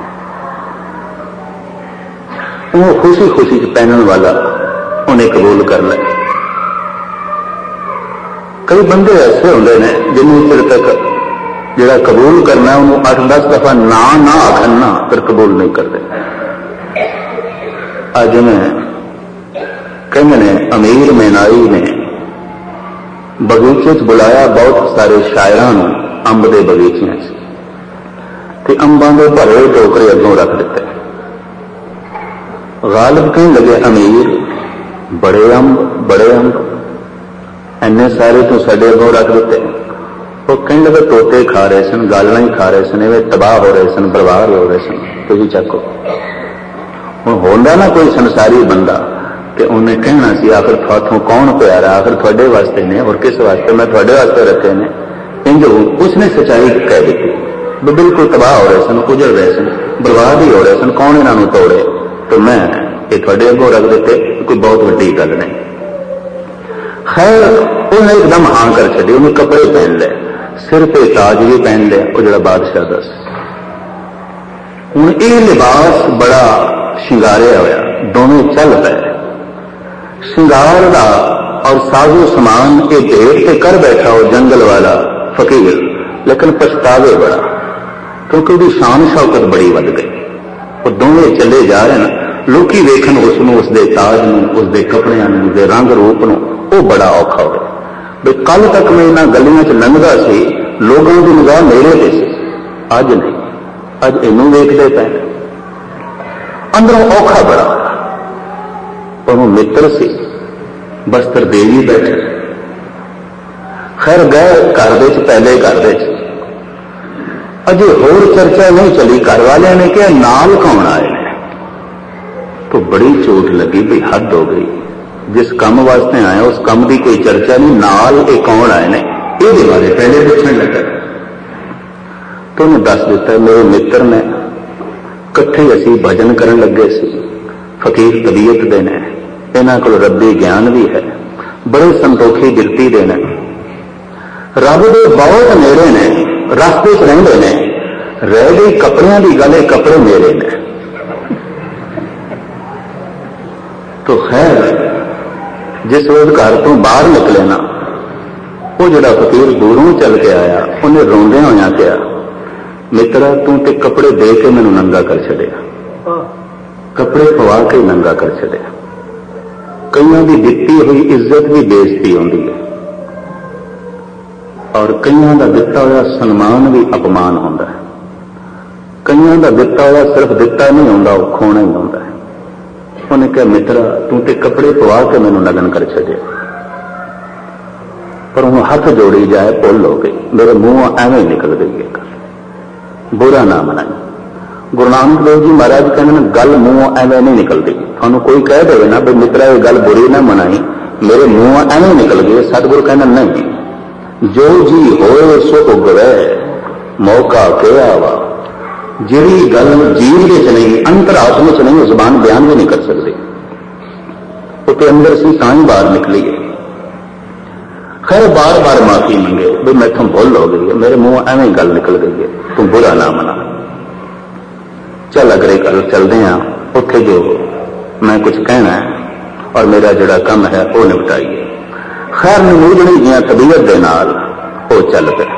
वो खुशी खुशी च पहनने वाला उन्हें कबूल कर ले। कई बंदे ऐसे होंगे ने जिन्हों चिर तक जिहड़ा कबूल करना है उन्होंने अठ दस दफा ना ना आखना, फिर कबूल नहीं करते। अज में कहने ने अमीर मेनाई ने बगीचे च बुलाया बहुत सारे शायरां नूं, अंब के बगीचियां च, ते अंबां दे भरे टोकरे अगों रख दिते। गालिब कहने लगे, अमीर बड़े अंब बड़े अंब इन्ने सारे तू साडे अगों रख दिते। वो कहने लगे, तोते खा रहे सन, गालना ही खा रहे सन, इवें तबाह हो रहे सन, बर्बाद हो रहे सन, तुसीं चको। हुण होंदा ना कोई संसारी बंदा कि उन्हें कहना सी, आखिर थाथों कौन प्यारा, आखिर थोड़े वास्ते ने और किस वास्ते, मैं थोड़े वास्ते रखे ने। इंज उसने सच्चाई कह दी, बिल्कुल तबाह हो रहे सन, उजड़ रहे सन, बर्बाद ही हो रहे सन, कौन इन्हों तोड़े, तो मैं ये थोड़े अगों रख दिते, कोई बहुत वड्डी गल नहीं। खैर उन्हें एकदम हाँ कर छड़ी, उन्हें कपड़े पहन ले, सिर पे ताज भी पहन ले, और जो बादशाह दस। हुण ये लिबास बड़ा शिंगारिया होया, दोनों चल पे शिंगार का और साजो समान के ढेर से कर बैठा हो जंगल वाला फकीर, लेकिन पछतावे बड़ा, क्योंकि उसकी शान शौकत बड़ी वध गई। वो दोवें चले जा रहे हैं, लोकी वेखन उसनूं, उसके ताज नूं, उसके कपड़ियां नूं, उसके रंग रूप नूं, वो बड़ा औखा हो गया। भी कल तक मैं इन्हां गलियां च लंघदा सी, लोगों की निगाह मेरे ते सी, अज नहीं, अज इनू वेखदे पे। अंदरों औखा बड़ा होया। पर वो मित्र सी, बस्तर देवी बैठे। खैर गए घर दे च, पहले घर दे च अजे होर चर्चा नहीं चली, घर वाले ने कहा नाल कौन आए ने, तो बड़ी चोट लगी भी हद हो गई। जिस काम वास्ते आया उस काम की कोई चर्चा नहीं, नाल ये कौन आए ने ये बारे पहले पूछने लगा। तो उन्हें दस दिता मेरे मित्र ने, कट्ठे असी भजन करन लगे सी, फकीर तबीयत दे ने, इन्हां कोल रब्बी ज्ञान भी है, बड़े संतोखी बिरती दे ने, रब दे बहुत नेड़े ने, रास्ते च रहिंदे ने, रह गई कपड़ियां की गल, कपड़े मेरे ने। तो खैर जिस रोज घर तो बाहर निकले ना, वो जिहड़ा फकीर दूरों चल के आया, उन्हें रोंदे होया कहा मित्रा तू ते कपड़े दे के मैनू नंगा कर छड़िया, कपड़े पवा के नंगा कर छड़िया। कईयों की दिती हुई इज्जत भी बेइज्जती होती है, और कईयों का दिता हुआ सन्मान भी अपमान होता है। कईयों का दिता हुआ सिर्फ दिता नहीं होता, वो खोना ही होता है। उन्हें कहा मित्रा तू ते कपड़े पवा के मैनू नगन कर छड़िया, पर हूं हाथ जोड़ी जाए भुल हो गई, मेरे मुंह एवं निकल गई है, बुरा ना मनाई। गुरु नानक देव जी महाराज कहते गल मुंह एवं नहीं निकलती, थानू कोई कह दे ना भी मित्रा ये गल बुरी ना मनाई, मेरे मुंह एवं निकल गई। सतगुरु कहना नहीं, जो जी होए सो उगवे मौका के आवा। जिहड़ी गल जीव दे च नहीं, अंतरात्मा च नहीं, जुबान बयान भी नहीं कर सकती, उत्ते अंदर सी तां ही बाहर निकली है। खैर बार बार माफी मंगे भी मैथों भुल हो गई है, मेरे मुंह एवं गल निकल गई है, तू बुरा ना मना। चल अगले कल चलते हैं, उत्थे जो मैं कुछ कहना है और मेरा जिहड़ा काम है वो निपटाइए। खैर नमूजनी जियां तबीयत दे नाल वो चल पे।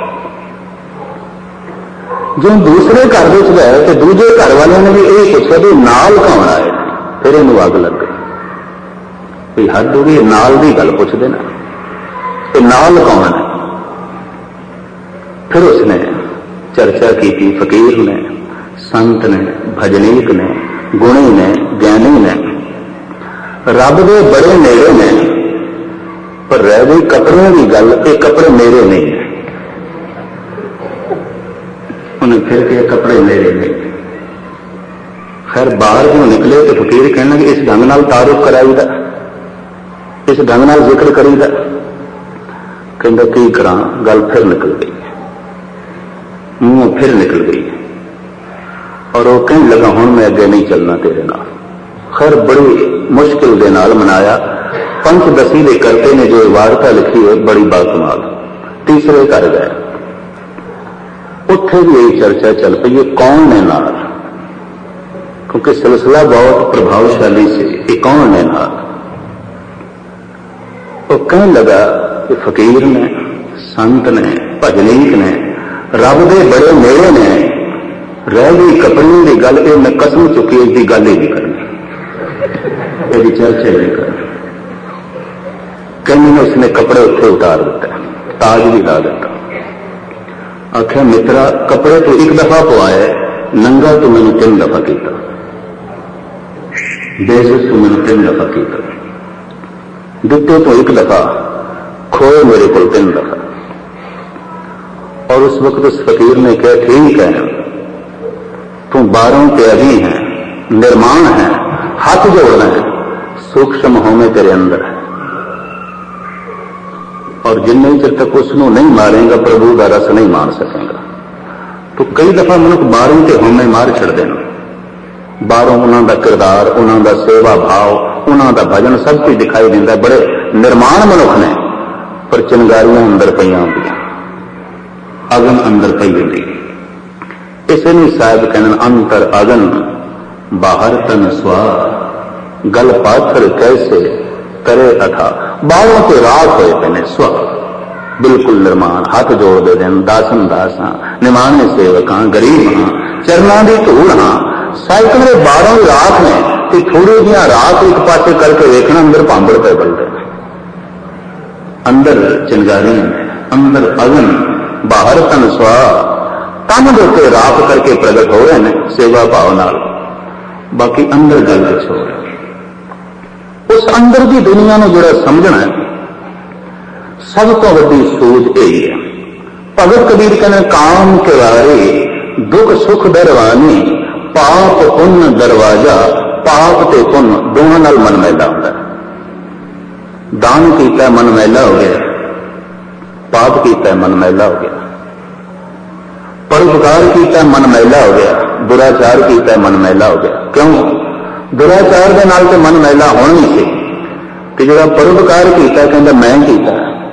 जो दूसरे घर में गए तो दूजे घर वालों ने भी यही पूछा भी नाल कौन आए, फिर इनू अग लग गई भी हद हो गई, नाल की गल पूछते ना, तो नाल कौन है। फिर उसने चर्चा की थी, फकीर ने, संत ने, भजनीक ने, गुणी ने, ज्ञानी ने, रब दे बड़े नेड़े ने, पर रह गई कपड़ों की गल, ये कपड़े मेरे नहीं है। उन्हें फिर कहा कपड़े मेरे नहीं। खैर बाहर जो निकले तो फकीर कहना कि इस ढंग नाल तारुफ कराईदा, इस ढंग नाल जिक्र करीदा। कहता की करा, गल फिर निकल गई, मुंह फिर निकल गई, और वो कहने लगा हुण मैं अगे नहीं चलना तेरे नाल। खैर बड़ी मुश्किल दे नाल मनाया। पंचदसी दे करते ने जो वार्ता लिखी है बड़ी बाकमाल। तीसरे घर गए, उत्थे भी यही चर्चा चल पई है कौन ने नाल, क्योंकि सिलसिला बहुत प्रभावशाली से, ये कौन है नाल। वो कहने लगा कि फकीर ने, संत ने, भजनीक ने, रब दे बड़े नेड़े ने, रह गई कपड़ियों की गल, ये मैं कसम चुकी इसकी गल ही नहीं करनी, यदि चर्चा नहीं करनी। कहने उसने कपड़े उत्थे उतार दिता, ताज भी ला दिता। आख्या मित्रा कपड़े तो एक दफा पवाए, नंगा तो मैंने तीन दफा किया, बेइज्जत तो मैंने तीन दफा किया, दिते तो एक दफा, खोए मेरे को तीन दफा। और उस वक्त उस फकीर ने कहा ठीक है, तू बारों त्यागी है, निर्माण है, हाथ जोड़ना है, सूक्ष्म होमे तेरे अंदर है, और जिन्ने चिर तक उसनों नहीं मारेगा प्रभु का रस नहीं मार सकेगा। तो कई दफा मनुख बारों के होमे मार छड़ देना, बारों उन्होंने किरदार, उन्होंने सेवा भाव, उन्होंने भजन सब कुछ दिखाई देता, बड़े निर्माण मनुख ने, पर चिंगारियां अंदर पईयां होंदियां, अगन अंदर पई होंदी। इसे नहीं साहब कहना अंतर अगन बाहर तन स्वा, गल पाथर कैसे करे अथा। बालों के रात होए पने स्व, बिल्कुल निर्माण, हाथ जोड़ दे देन, दासन दासा, निमाने सेवकां, गरीब हां, चरना दी धूड़ हां, साइकिल के बारों रात ने, कि थोड़ी जिहा रात एक पासे करके देखना, अंदर पांबड़ पे बलते, अंदर चिंगारियां ने, अंदर अगन, बाहर तन स्वा, तन देते रात करके प्रगट हो रहे हैं सेवा भाव नाल, बाकी अंदर गल कुछ हो रहा। उस अंदर की दुनिया में जोड़ा समझना है, सब तो वड्डी सूझ यही है। भगत कबीर कहने काम के वारे दुख सुख दरवानी, पाप पुण्य दरवाजा। पाप ते पुण्य दोहां नाल मन मैला हुंदा। दान कीता मन मैला हो गया, पाप कीता मन मैला हो गया। परोपकार कीता मन मैला हो गया, दुराचार कीता मन मैला हो गया। क्यों? दुराचार के नाल तो मन मैला होना ही सी कि जो परोपकार किया कहता मैं किया,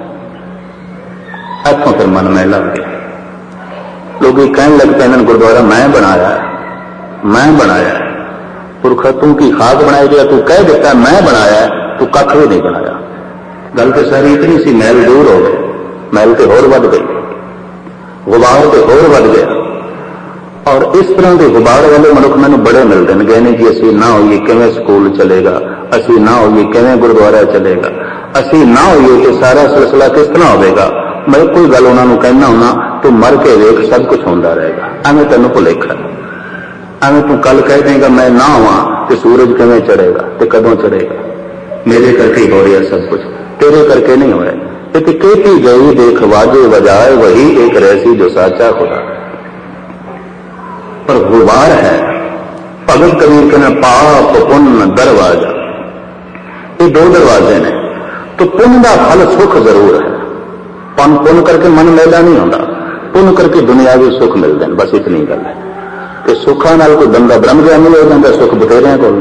इतों फिर मन मैला हो गया। लोग कहने लग पे गुरुद्वारा मैं बनाया, मैं बनाया। पुरखा तू की खाक बनाई गया, तू कह दिता मैं बनाया, तू कख भी नहीं बनाया। गल तो सारी इतनी सी, मैल दूर हो गई, मैल तो होर बढ़ गई, गुबार तो होर बढ़ गया। और इस तरह के गुबार वाले मनुख मैंने बड़े मिलते हैं। कहने जी असी ना होइए किवें स्कूल चलेगा, असी ना होइए किवें गुरुद्वारा चलेगा, असी ना होइए कि सारा सिलसिला किस तरह होगा। मैं कोई गल उन्होंने कहना होना, तू मर के वेख सब कुछ होता रहेगा। एवं तेन भुलेखा, एवं तू कल कह देगा मैं ना हुआ तो सूरज किवें चढ़ेगा, तो कदों चढ़ेगा। मेरे करके हो रहा सब कुछ, तेरे करके नहीं हो रहा। एक कहती गई देख वाजे बजाए, वही एक रहसी जो साचा खुदा। पर गुबार है। भगत कबीर कहना पाप पुण्य दरवाजा, ये दो दरवाजे ने। तो पुण्य का फल सुख जरूर है। पन पुण्य करके मन मैला नहीं होता, पुण्य करके दुनियावी सुख मिलते हैं। बस इतनी गल है कि सुखा नाल कोई बंदा ब्रह्म ज्ञानी हो जाता, सुख बथेरिया को।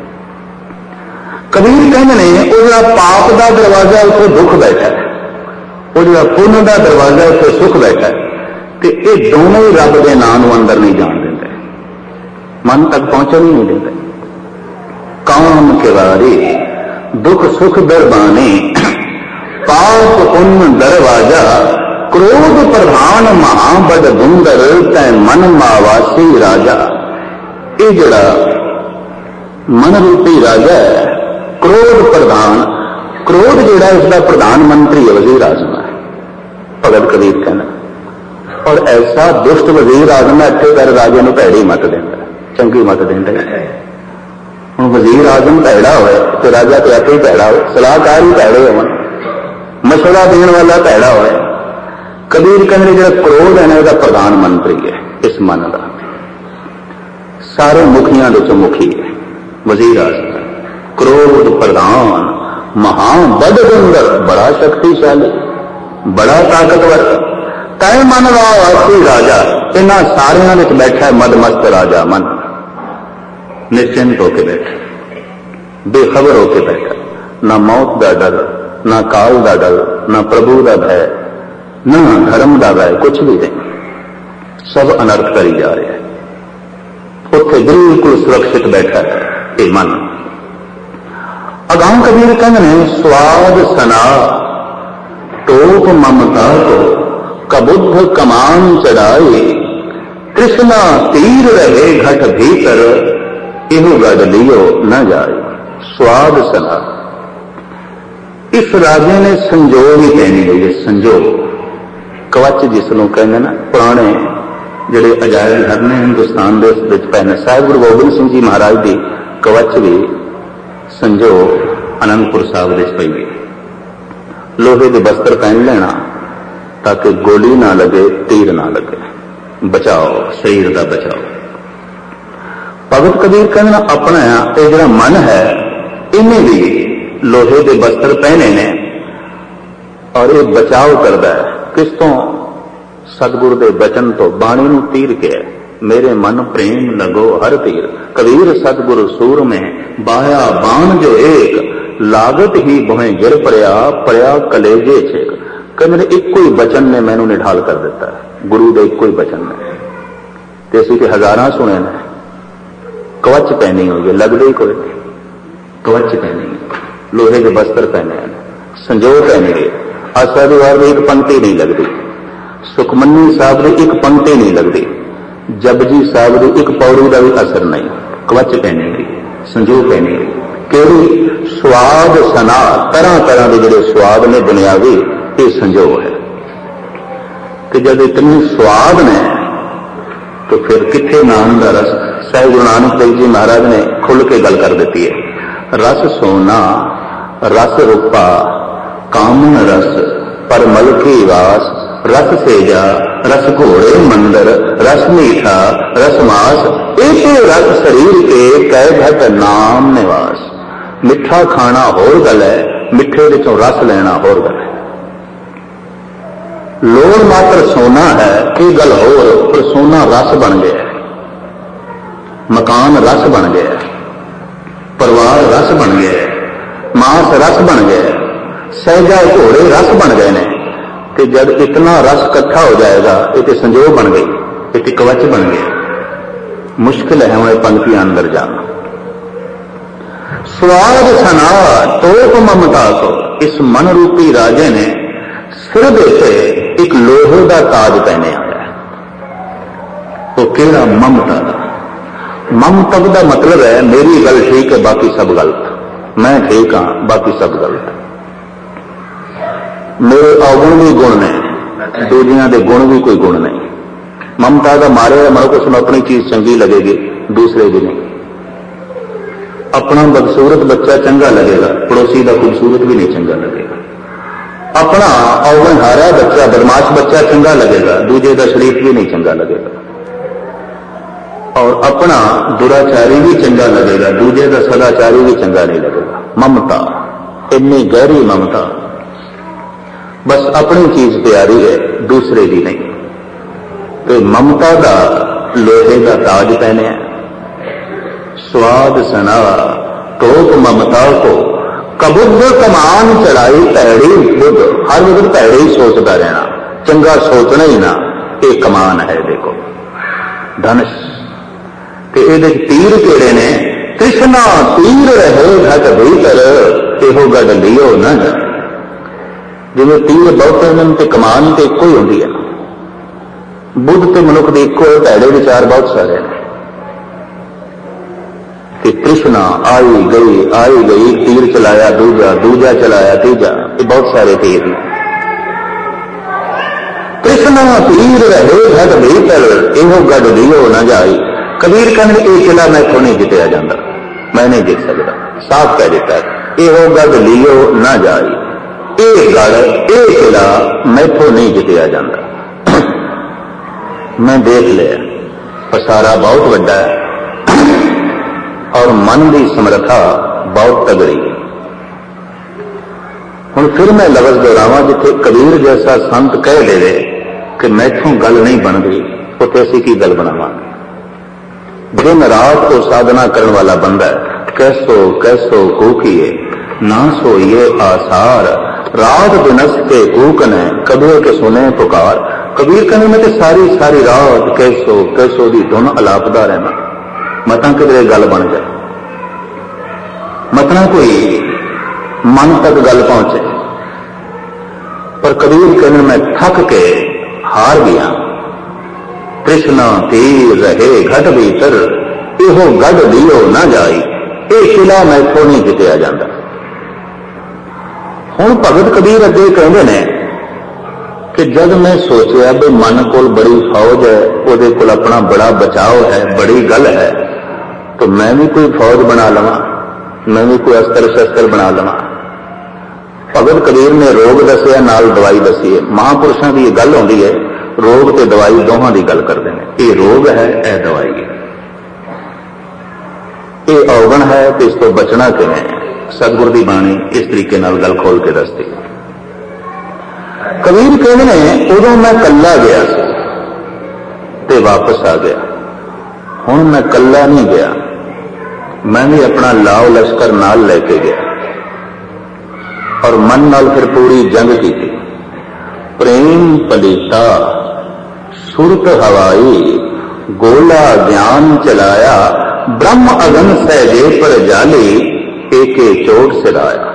कबीर कहते हैं वो जो पाप का दरवाजा उसे दुख बैठा है, वो जो पुण्य का दरवाजा उसे सुख बैठा है। कि ये दोनों ही रब के नाम अंदर नहीं जान देते, मन तक पहुंचन ही नहीं देते। काम किवारी दुख सुख दरबानी, पाप पुण्य दरवाजा। क्रोध प्रधान महाबड़ धुंदर, तै मन मावासी राजा। ये जड़ा मन रूपी राजा है, क्रोध प्रधान। क्रोध जोड़ा इसका प्रधानमंत्री वजीर आजम है, भगत कबीर कहना। और ऐसा दुष्ट वजीर आजम है इतने कर राजे को भैड़ी मत देता, चंगी मत देता। हम वजीर आजम भैड़ा होए तो राजा तो आपे ही भैड़ा हो, सलाहकार ही भैड़े हो, मशवरा देने वाला भैड़ा होए। कबीर कहने जो क्रोध है ना, वह प्रधानमंत्री है इस मन का। सारे मुखिया चो मुखी है वजीर आजम। क्रोध प्रधान महाबद सुंदर, बड़ा शक्तिशाली, बड़ा ताकतवर। तय मन वासी राजा, इन्होंने सारिया में बैठा है मदमस्त राजा। मन निश्चिंत होकर बैठा, बेखबर होकर बैठा। ना मौत का डर, ना काल का डर, ना प्रभु का भय, ना धर्म का भय, कुछ भी नहीं। सब अनर्थ करी जा रहे हैं। उत्थे बिल्कुल सुरक्षित बैठा है ये मन। अगां कबीर कहने स्वाद सना टोप ममता को, कबुद्ध कमान चढ़ाए। कृष्णा तीर रहे घट भीतर, इहु गढ़ लियो न जाए। स्वाद सना, इस राजे ने संजोग ही कहनी हुई है। संजोग कवच जिसनों कहने ना, पुराने जिहड़े अजायब घर ने हिंदुस्तान के पैने। साहिब गुरु गोबिंद सिंह जी महाराज की कवच भी संजोग आनंदपुर साहब पई है। लोहे के बस्तर पहन लेना ताकि गोली ना लगे, तीर ना लगे, बचाओ, शरीर का बचाओ। भगत कबीर कहना अपना ये जो मन है इन्हें भी लोहे के बस्तर पहने ने, और ये बचाव करता है किस तो? सतगुरु के बचन तो। बाणी नूं तीर के मेरे मन प्रेम लगो हर तीर। कबीर सतगुरु सूर में बाया बाण जो एक, लागत ही बोहे गिर पड़िया, पड़िया कलेजे छेक। कहते एक ही बचन ने मैनू निढाल कर दिता है, गुरु के एक ही बचन ने। तो असी तो हजारां सुने ने। कवच पहनी हुई है, लगदे ही कोई नहीं। कवच पहनी, लोहे के बस्तर पहने हैं, संजोग पहने गए। आशा दीवार की एक पंक्ति नहीं लगती, सुखमनी साहब की एक पंक्ति नहीं लगती, जपजी साहब की एक पौड़ी का भी असर नहीं। कवच पहने गई, संजोग पहने गई। केड़ी स्वाद सना, तरह तरह के जो स्वाद ने दुनियावी, ये संजोग है। कि जब इतनी स्वाद ने तो फिर किथे नाम का रस। साहिब गुरु नानक देव जी महाराज ने खुल के गल कर दी है। रस सोना रस रूपा कामन रस, पर मल की वास रस सेजा, रस घोड़े मंदर, रस मीठा, रस मास, एक रस शरीर के कै घट नाम निवास। मिठा खाना होर गल है, मिठे विचों रस लेना होर गल है। लोड़ मात्र सोना है, ये गल होर, पर सोना रस बन गया, मकान रस बन गया, परिवार रस बन गया, मांस रस बन गया, सहजा घोड़े रस बन गए ने। कि जब इतना रस इकट्ठा हो जाएगा, ये तो संजोग बन गई, ये तो कवच बन गया। मुश्किल है हमें पंक्तियां अंदर जाना। स्वाद सना तोप ममता को, इस मन रूपी राजे ने सिर देते एक लोहे का ताज पहने आया। तो केड़ा ममता का, ममता का मतलब है मेरी गल ठीक है बाकी सब गलत, मैं ठीक हाँ बाकी सब गलत, मेरे अवगुण भी गुण ने, दूजिया के गुण भी कोई गुण नहीं। ममता का मारे मनो कुछ में अपनी चीज चंगी लगेगी, दूसरे की नहीं। अपना बदसूरत बच्चा चंगा लगेगा, पड़ोसी का खूबसूरत भी नहीं चंगा लगेगा। अपना अवगुण हारा बच्चा, बदमाश बच्चा चंगा लगेगा, दूजे का शरीफ भी नहीं चंगा लगेगा। और अपना दुराचारी भी चंगा लगेगा, दूजे का सदाचारी भी चंगा नहीं लगेगा। ममता, इतनी गहरी ममता, बस अपनी चीज प्यारी है, दूसरे की नहीं। तो ममता का लोहे का ताज पहने, स्वाद सना तोप ममता को, कबुद्ध कमान चढ़ाई पैड़ी बुद्ध, हर वक्त पैड़े ही सोचता रहना, चंगा सोचना ही ना, ये कमान है। देखो धनुष ते ये तीर केड़े ने, कृष्णा तीर रहे घट भीतर, एहो गढ़ लियो न जा। जिवें तीर बहुते ने ते कमान तो इको ही होंदी है। बुद्ध ते मनुख के इको, भैड़े विचार बहुत सारे हैं। कि कृष्णा आई गई आई गई, तीर चलाया दूजा, दूजा चलाया तीजा, ये बहुत सारे तीर हैं। कृष्णा तीर रहे घट भीतर, एहो गढ़ लियो न जाई। कबीर कहने ये किला मैथों नहीं जितया जाता, मैं नहीं जीत सकता, साफ कह देता है, एहो गढ़ लियो न जाई। ये गढ़ ये किला मैथों नहीं जितया जाता। मैं देख लिया, पसारा बहुत बड़ा है और मन की समर्था बहुत तगड़ी है। हुण फिर मैं लफ्ज दोहरावां, जिथे कबीर जैसा संत कह दे कि मैथों गल नहीं बन गई, उत्थे असीं की गल बनावांगे। दिन रात को साधना करने वाला बंदा है, कैसो कैसो कूकिए ना सोइए आसार, रात दिनस के कूकने कबीर के सुने पुकार। कबीर कहने में तो सारी सारी रात कैसो कैसो दी धुन अलापदा रहना, मता किधरे गल बन जाए, मतना कोई मन तक गल पहुंचे। पर कबीर कहने में थक के हार गया। कृष्णा तीर रहे घट भीतर, एहो गढ़ लियो न जाई। ये किला मैथों नहीं जितया जाता। हुण भगत कबीर अगे कहते हैं कि जब मैं सोचा भी मन को बड़ी फौज है, वो कोल अपना बड़ा बचाव है, बड़ी गल है, तो मैं भी कोई फौज बना लवां, मैं भी कोई अस्त्र शस्त्र बना लवां। भगत कबीर ने रोग दसिया, नाल दवाई दसी है। महापुरुषों की गल होंदी है, रोग ते दवाई दोहां की गल करते हैं। ये रोग है, यह दवाई है, ये अवगुण है, तो इस तो बचना किवें। सतगुर की बाणी इस तरीके नाल गल खोल के दसदी। कबीर कहते हैं उदों मैं कल्ला गया ते वापस आ गया, हुण मैं कल्ला नहीं गया, मैं भी अपना लाव लश्कर नाल लेके गया और मन नाल फिर पूरी जंग की थी। प्रेम पलीता सुरत हवाई, गोला ज्ञान चलाया, ब्रह्म अगन सहजे पर जाली, एके चोट सिराया।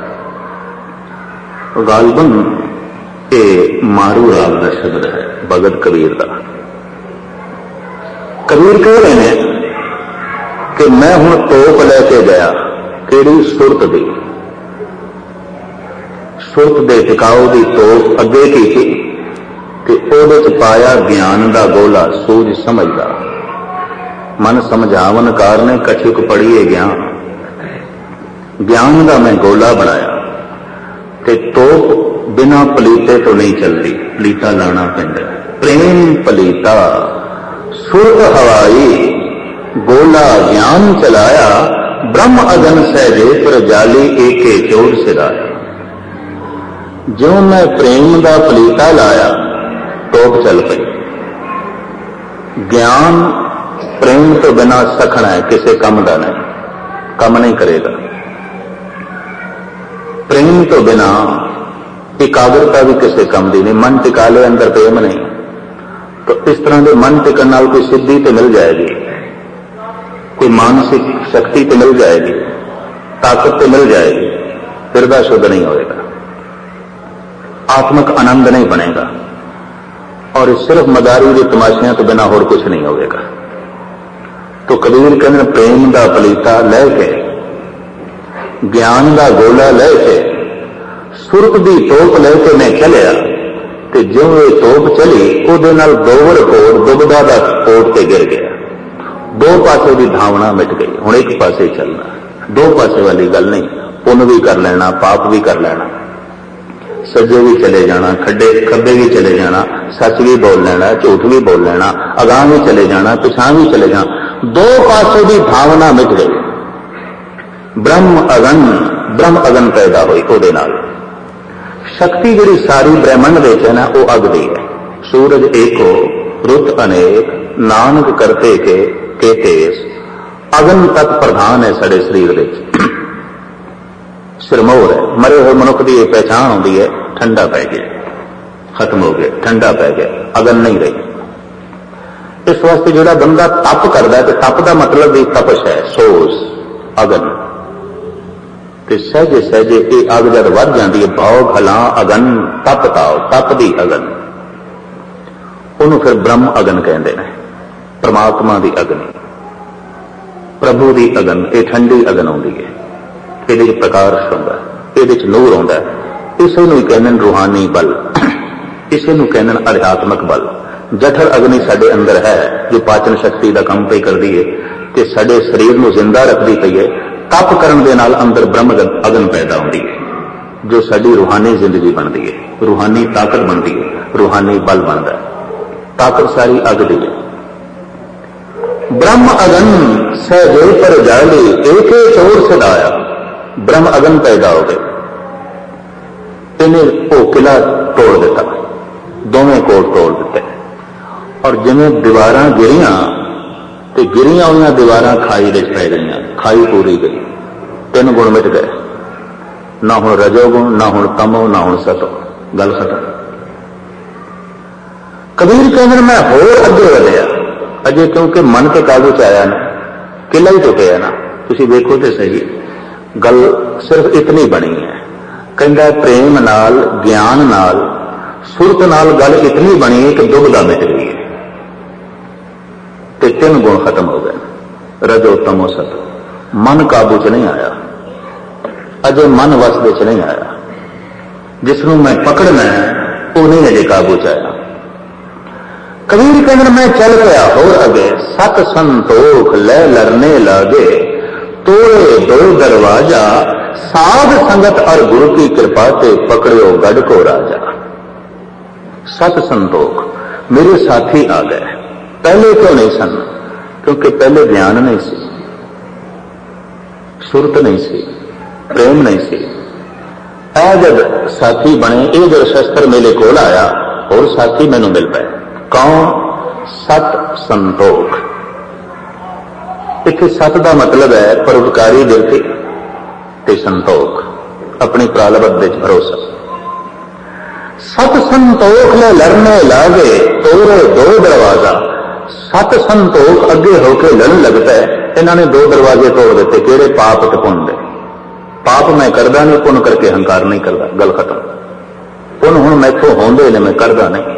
गालबन ये मारू राग का शब्द है भगत कबीर का। कबीर कह रहे हैं कि मैं हुण तोप लैके गया, केड़ी सुरत दी, सुरत दे टिकाऊ दी तोप अगे की थी कि ਉਹਦੇ ਚ पाया ज्ञान का गोला, सूझ समझदा। मन समझावन कारने कछुक पढ़िए ज्ञान, ज्ञान का मैं गोला बनाया ते तोप बिना पलीते तो नहीं चलती, पलीता लाना पैंदा। प्रेम पलीता सुरत हवाई, गोला ज्ञान चलाया, ब्रह्म अगन सहजे पर जाली एके चोर सिराया। जो मैं प्रेम दा पलीता लाया, टोप चल पई। ज्ञान प्रेम तो बिना सखना है, किसी कम का नहीं, कम नहीं करेगा। प्रेम तो बिना एकाग्रता भी किसी कम की नहीं। मन टिका ले, अंदर प्रेम नहीं, तो इस तरह के मन टिकन नाल कोई सिद्धि तो मिल जाएगी, कोई मानसिक शक्ति तो मिल जाएगी, ताकत तो मिल जाएगी, हृदय शुद्ध नहीं होएगा, आत्मक आनंद नहीं बनेगा, और सिर्फ मदारी के तमाशियां तो बिना होर कुछ नहीं होगा। तो कबीर कहते प्रेम का पलीता लैके, ज्ञान का गोला लैके, सुरत की तोप लैके मैं चलिया, तो जो ये तोप चली उहदे नाल दोवर कोट दुबदा का कोट ते गिर गया। दो पासे की धावना मिट गई, हुण एक पासे चलना, दो पासे वाली गल नहीं। पुण्य भी कर लेना, पाप भी कर लेना, सज्जे भी चले जाना, खड्डे खब्बे भी चले जाना, सच भी बोल लेना, झूठ भी बोल लेना, अगाह भी चले जाना, पिछां भी चले जाना, दो पासों की भावना मिट गई। ब्रह्म अगन, ब्रह्म अगन पैदा हुई उहदे नाल। शक्ति जिहड़ी सारी ब्रह्मंड विच है ना, वो अग दी है। सूरज एको, रुत अनेक, नानक करते के के तेज, अगन तक प्रधान है साडे शरीर विच। सिरमौर है, मरे हुए मनुख की एक पहचान होती है, ठंडा पै गया, खत्म हो गया, ठंडा पै गया, अगन नहीं रही। इस वास्ते जो बंदा तप करता है, तो तप का मतलब भी तपश है, सोज, अगन। तो सहजे सहजे ये अग जब वध जाती है, भाव खला अगन तप ताओ, तप दी अगन, उन्होंने फिर ब्रह्म अगन कहते हैं। परमात्मा की अग्नि, प्रभु की अगन, ये ठंडी अगन आती है, ये प्रकाश होंगे, ये नूर आता है। इसे कहते रूहानी बल, इसे कहते अध्यात्मक बल। जठर अग्नि साडे अंदर है, जो पाचन शक्ति का काम पे करती है, तो साडे शरीर को जिंदा रखती पई है। तप करन दे नाल अंदर ब्रह्म अग्न पैदा होती है, जो साडी रूहानी जिंदगी बनती है, रूहानी ताकत बनती है, रूहानी बल बनता है। ताकत सारी अग दी है। ब्रह्म अगन सहजे पर जाली, एक चोर सदाया, ब्रह्म अगन पैदा हो गए। इन्हें वो किला तोड़ दिता, दोवें कोट तोड़ दिते, और जिमें दीवारां गिरियां, तो गिरियां हुई दीवारां खाई विच पै गई, खाई पूरी गई, तीन गुण मिट गए। ना हुण रजोगुण, ना हुण तमो, ना हुण सतो, गल खत्म। कबीर कहते मैं होर अगे वधिया, अजे क्योंकि मन के काबू च आया ना, किला ही टुटिया ना। तुसीं देखो तो सही, गल सिर्फ इतनी बनी है। कहता प्रेम नाल, ज्ञान नाल, सुरत नाल गल इतनी बनी है कि दुबदा मिट गई है, ते तीन गुण खत्म हो गए, रजो तमो सतो। मन काबू च नहीं आया, अजे मन वस दे च नहीं आया। जिसनों मैं पकड़ना है वो नहीं अजे काबू च आया। कबीर कहते मैं चल गया होर अगे, सत संतोख ले लरने लागे, तोड़े दो दरवाजा, साध संगत और गुरु की कृपा से पकड़ो गढ़ को राजा। सत संतोख, मेरे साथी आ गए। पहले क्यों नहीं सन? क्योंकि पहले ज्ञान नहीं सी, सुरत नहीं सी, प्रेम नहीं सी। ऐ जब साथी बने, ये जब शस्त्र मेरे कोल आया और साथी मैनू मिल पाए। कौन? सत संतोख। इत्थे सत का मतलब है परोपकारी बिरती ते संतोख, अपनी प्रालब्ध विच भरोसा। सत संतोख ले लड़ने लागे, तोरे दो दरवाजा। सत संतोख अगे होके लड़न लगता है। इन्होंने दो दरवाजे तोड़ दिते, केड़े? पाप ते पुण्य दे। पाप मैं करदा नहीं, पुण्य करके हंकार नहीं करता, गल खत्म। पुण्य हुण मैथों होंदे ने, मैं करदा नहीं,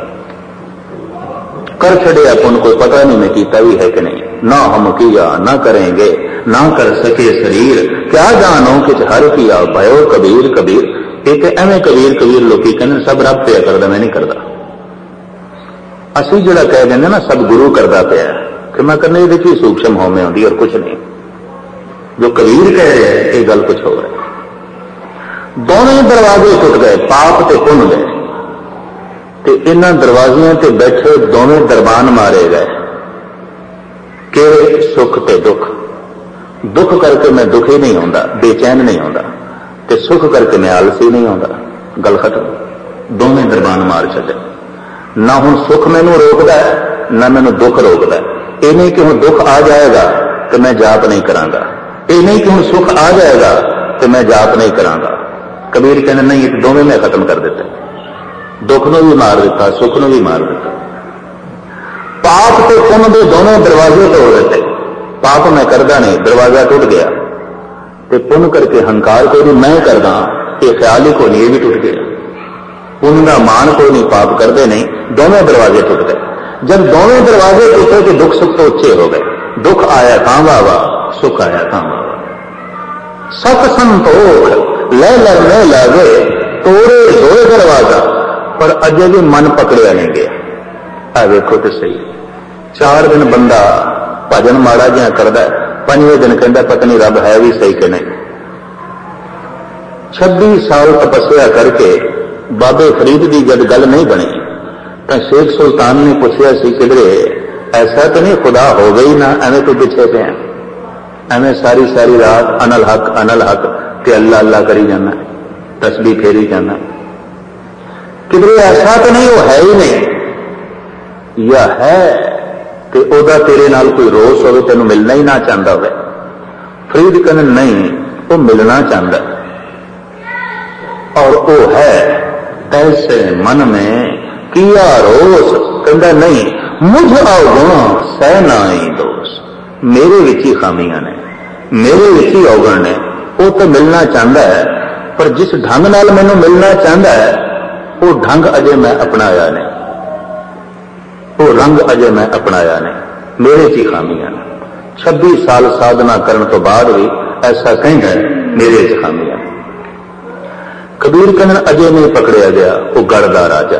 कर छड़िया पुण्य, कोई पता नहीं मैं कीता भी है कि नहीं। ना हम किया ना करेंगे, ना कर सके शरीर, क्या जानो किच हर किया भयो कबीर कबीर। एक एवं कबीर कबीर लोग कहते सब रब पे करदा, मैं नहीं करदा। असी जो कह देंगे ना सब गुरु करता पे, कि मैं करने की सूक्ष्म होमे आती और कुछ नहीं। जो कबीर कह रहे हैं ये गल कुछ हो रहा है। दोवें दरवाजे टुट गए, पाप ते पुण्य गए, ते इन्हां दरवाजियां ते बैठे दोवें दरबान मारे गए कि सुख ते दुख। दुख करके मैं दुखी नहीं होंदा, बेचैन नहीं होंदा, ते सुख करके मैं आलसी नहीं होंदा। गल खत्म। दोवें दरबान मार छड्डे। ना हुण सुख मैनू रोकदा है, ना मैनू दुख रोकदा है। ये नहीं कि हुण दुख आ जाएगा कि मैं जाप नहीं करांगा, ये नहीं कि हुण सुख आ जाएगा कि मैं जाप नहीं करांगा। कबीर कहने नहीं, ये दोवें मैं खत्म कर दिता, दुख नूं भी मार दिता, सुख नूं भी मार दिता। पाप ते पुण्य दे दोनों दरवाजे तोड़ दिते। पाप मैं करदा नहीं, दरवाजा टूट गया, ते पुण्य करके हंकार कोई नहीं मैं करदा, ये ख्याल ही कोई नहीं, ये भी टूट गया। पुण्य का मान कोई नहीं, पाप करते नहीं, दोनों दरवाजे टूट गए। जब दोनों दरवाजे टूटे तो दुख सुख तो उच्चे हो गए। दुख आया तां वावा, सुख आया तां वावा। सत संतोख ले लरने लागे तोरे दोए दरवाजा, पर अजे भी मन पकड़िया नहीं गया। आ देखो तो सही, चार दिन बंदा भजन माड़ा जिहा करदा, पंजवें दिन कहता पता नहीं रब है भी सही कि नहीं। छब्बी साल तपस्या करके बाबे फरीद की जब गल नहीं बनी तो शेख सुल्तान ने पूछा सी किधरे ऐसा तो नहीं खुदा हो गई ना, एवं तो पिछे पे एवं सारी सारी रात अनल हक अनल हक के अल्लाह अल्लाह करी जाना, तस्बीह फेरी जाना, किधरे ऐसा तो नहीं वो है ही नहीं, या है कि ओदा तेरे नाल कोई रोस हो, तेन मिलना ही ना चाहता हो। फरीद कहने नहीं, वो मिलना चाहता और वो है ऐसे मन में किया रोस। कहता नहीं, मुझ अवगुण सह नाई दोष, मेरे विच ही खामियां ने, मेरे विच ही अवगुण ने। वो तो मिलना चाहता है, पर जिस ढंग नाल मैनू मिलना चाहता है वो ढंग अजे मैं अपनाया नहीं, वो रंग अजे मैं अपनाया नहीं, मेरे च ही खामियां ने। छब्बी साल साधना करने तो बाद भी ऐसा कहता है मेरे च खामियां। कबीर कहन अजे नहीं पकड़िया गया वो गढ़ दा राजा।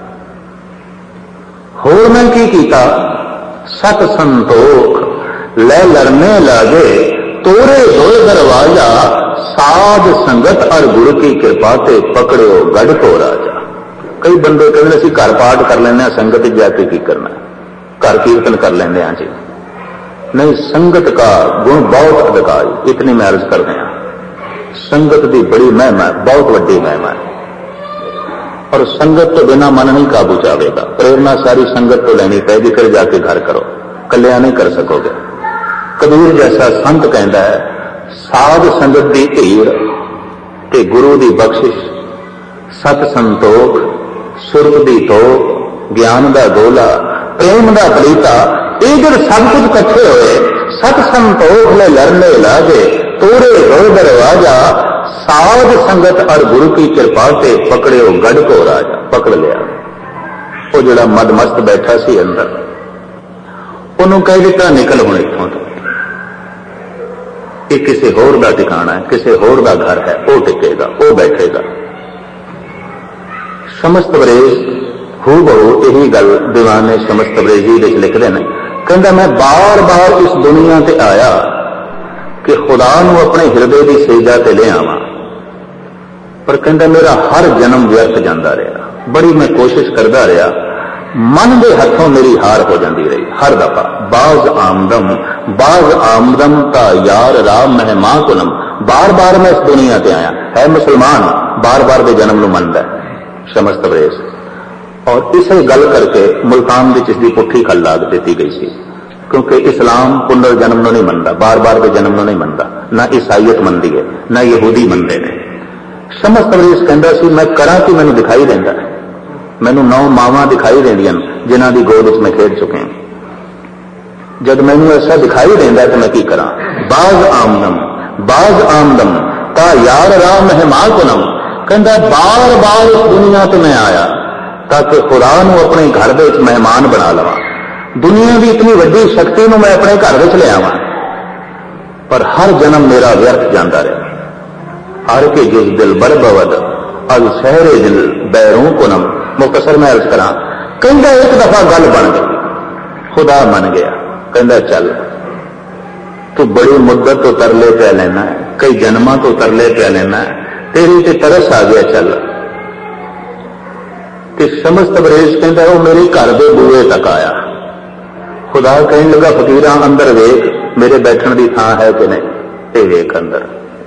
होर मैं की कीता, सत संतोख ले लरने लागे तोरे होए दरवाजा, साध संगत और गुरु की कृपा ते पकड़ो गढ़ को राजा। कई बंदे कहते असीं घर पाठ कर लें, संगत जाके की करना, घर कीर्तन कर लेंगे हाँ जी। नहीं, संगत का गुण बहुत अधिक है, इतनी मैं अर्ज कर रहा। संगत की बड़ी महिमा, बहुत वड्डी महिमा है, और संगत तो बिना मन नहीं काबू चावेगा। प्रेरणा सारी संगत तो लेनी पड़ेगी, फिर जाके घर करो, कल्याण नहीं कर सकोगे। कबीर जैसा संत कहता है, साध संगत की धीर ते गुरु की बख्शिश, सत संतोख सुरत दी तो ज्ञान का गोला, प्रेम का पलीता, ये जब सब कुछ कट्ठे होए, सत संतोख ले लरने लागे तोरे हो दरवाजा, साध संगत और गुरु की कृपा से पकड़े हो गढ़ को राजा। पकड़ लिया वो जड़ा मदमस्त बैठा सी अंदर, उन्होंने कह दिता निकल हुण इत्थों तो, ये किसी होर दा ठिकाना है, किसी होर दा घर है, वो टिकेगा, वो बैठेगा। समस्त बरेज हू बहु यही गल दीवाने समस्त बरेजी विच लिखते हैं। कहता मैं बार बार इस दुनिया ते आया कि खुदा नूं अपने हिरदे की सेजा ते ले आवां, पर कहता मेरा हर जन्म व्यर्थ जाता रहा। बड़ी मैं कोशिश करता रहा, मन के हथों मेरी हार हो जाती रही हर दफा। बाज आमदम बाज आमदम का यार राम मेहमा कुलम, बार बार मैं इस दुनिया ते आया है मुसलमान, बार बार के जन्म नूं मनदा है समस्त बरेज। और इसे गल करके मुल्तान विच इसकी पुट्ठी खल लाग दी गई सी, क्योंकि इस्लाम पुनर्जन्म नूं नहीं मनदा, बार बार के जन्म नूं नहीं मनदा, ना ईसाईयत मनदी है, ना यहूदी मनदे ने। समस्त बरेज कहता सी मैं करा कि मैनूं दिखाई देंदा, मैनूं नौ मावां दिखाई देंदियां जिन्हां दी गोद विच मैं खेड चुके हैं। जब मैनूं ऐसा दिखाई देंदा तो मैं की करा। बाज आमदम बाज आमदम ता यार राम मेहमा कुलम, कहता बार बार इस दुनिया से मैं आया ताकि खुदा नूं अपने घर दे विच मेहमान बना लवां। दुनिया की इतनी वड्डी शक्ति नूं मैं अपने घर विच ले आवां, पर हर जन्म मेरा व्यर्थ जाता रहा। हर के जिस दिल बरबवद अज शहरे दिल बैरों कुनम। मुख्तसर मैं अर्ज करा, कहता एक दफा गल बन गई, खुदा मन गया। कहता चल तू बड़ी मुद्दत तो तरले पै लेना, कई जन्मां तो तरले पै लेना, तेरी ते तरस आ गया चल। ते समस्त बरेज कहता वो मेरे घर के बूहे तक आया। खुदा कहने लगा फकीरा अंदर वेख मेरे बैठण की थां है कि नहीं, ते वेख अंदर।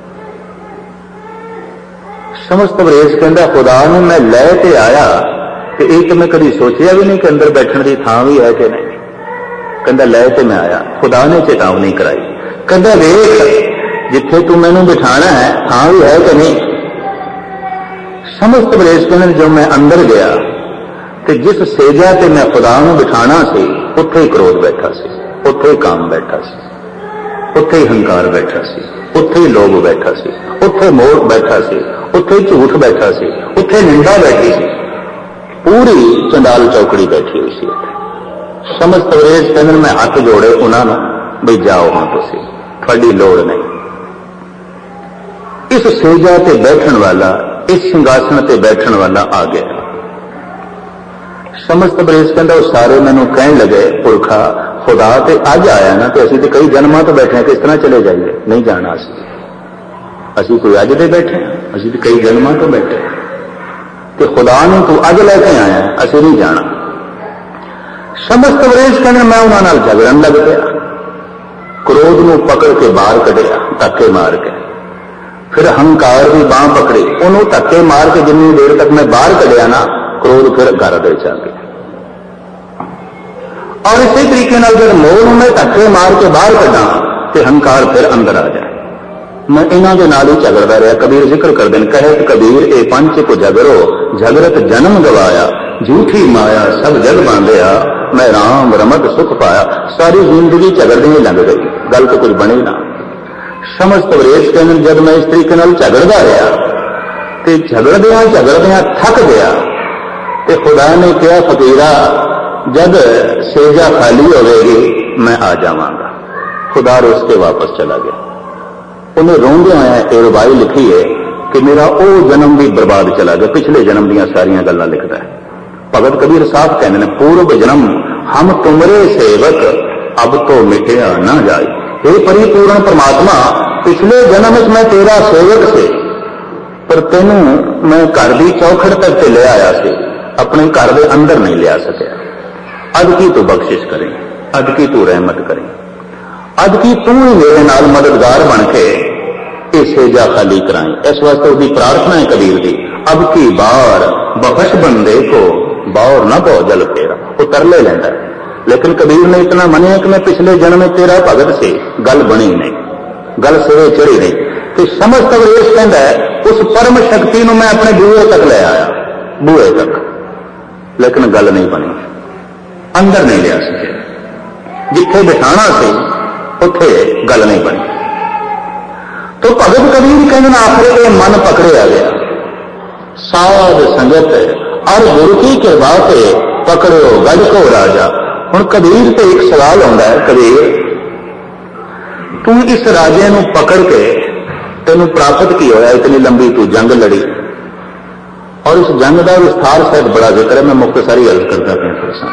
समस्त बरेज कहता खुदा ने मैं लै ते आया ते एक तो मैं कभी सोचिया भी नहीं कि अंदर बैठण की थां भी है कि नहीं। कहता लै ते मैं आया। खुदा ने चेतावनी कराई, कहता वेख जिथे तू मैनू बिठाना है थां भी है कि नहीं। समस्त बरेज कहने जो मैं अंदर गया ते जिस सेजा ते मैं खुदा नूं बिठाना सी उत्थे ही क्रोध बैठा सी, उत्थे ही काम बैठा सी, उत्थे ही हंकार बैठा सी, उत्थे ही लोभ बैठा सी, उत्थे मोह बैठा सी, उत्थे ही झूठ बैठा सी, उत्थे निंदा बैठी सी, पूरी चंडाल चौकड़ी बैठी हुई सी। समस्त बरेज कहने मैं हाथ जोड़े उन्होंने बई जाओ हाँ तुसीं, तुहाडी लोड़ नहीं। इस सेजा ते बैठण वाला, इस सिंघासन ते बैठण वाला आ गया। समस्त बरेज कहता वो सारे मैनू कहन लगे पुरखा खुदा ते अज आया ना तो असीं ते कई जन्मां तो बैठे किस तरह चले जाइए, नहीं जाना असीं असीं कोई अज दे बैठे हैं, असीं ते कई जन्मां तो बैठे ते खुदा नूं तू अज लैके आया असीं नहीं जाना। समस्त बरेज कहने मैं उन्हां नाल झगड़न लग पिया, क्रोध नूं पकड़ के बाहर कढ़िया धक्के मार के, फिर हंकार की बांह पकड़ी उन्होंने धक्के मार के जिन्नी देर तक मैं बाहर कढ़िया ना क्रोध फिर घर दे आ गया। और इसी तरीके नाल जब मोह नूं मैं धक्के मार के बाहर कढ़ा तो हंकार फिर अंदर आ जाए। मैं इन्हां दे नाल ही झगड़दा रहा। कबीर जिक्र करदे ने कहत कबीर ए पंच को झगड़ो झगड़त जन्म गवाया, झूठी माया सब जग बांधिया, मैं राम रमत सुख पाया। सारी जिंदगी झगड़दे ही लंघ गई, गल तो कुछ बनी ना। समस्त बरेज कहने जब मैं इस तरीके नाल झगड़दा रहा तो झगड़दियां झगड़दियां थक गया तो खुदा ने कहा फकीरा जब सेजा खाली होगी मैं आ जावांगा। खुदा रुस के वापस चला गया। उन्हें रोंदे आया ये रुबाई लिखी है कि मेरा वो जन्म भी बर्बाद चला गया, पिछले जन्म दियां सारियां गल्लां लिखदा है। भगत कबीर साहब कहते हैं पूर्व जन्म हम तुमरे सेवक अब तो मिटया ना जाए। हे परिपूर्ण परमात्मा पिछले जन्म में मैं तेरा सेवक से पर तेनू मैं घर की चौखड़ तक ले आया से, अपने घर के अंदर नहीं लिया सकिया। अद की तू बख्शिश करें, अद की तू रहमत करें, अद की तू ही मेरे नाल मददगार बन के ये सेजा खाली कराई। इस वास्ते उसकी प्रार्थना है कबीर की, अब की बार बख्श बंदे को बार ना पो जल फेरा। वो तरले लेंदा है लेकिन कबीर ने इतना मनिया कि मैं पिछले जन्म में तेरा भगत से, गल बनी नहीं, गल सिरे चढ़ी नहीं। तो समस्त बरेज कहता है उस परम शक्ति को मैं अपने बूहे तक ले आया, बूहे तक, लेकिन गल नहीं बनी, अंदर नहीं लिया सके। जिथे बिठाना से उथे गल नहीं बनी। तो भगत कबीर कहने आखिर के मन पकड़िया गया। साध संगत और गुरु की कृपा से पकड़ो गज को राजा। हुण कबीर से एक सवाल आता है, कबीर तू इस राजे नूं पकड़ के तेनू प्राप्त की होया, इतनी लंबी तू जंग लड़ी और इस जंग का विस्तार शायद बड़ा जिक्र है, मैं मुख्तसारी अर्ज करता पाया थोड़ा सा।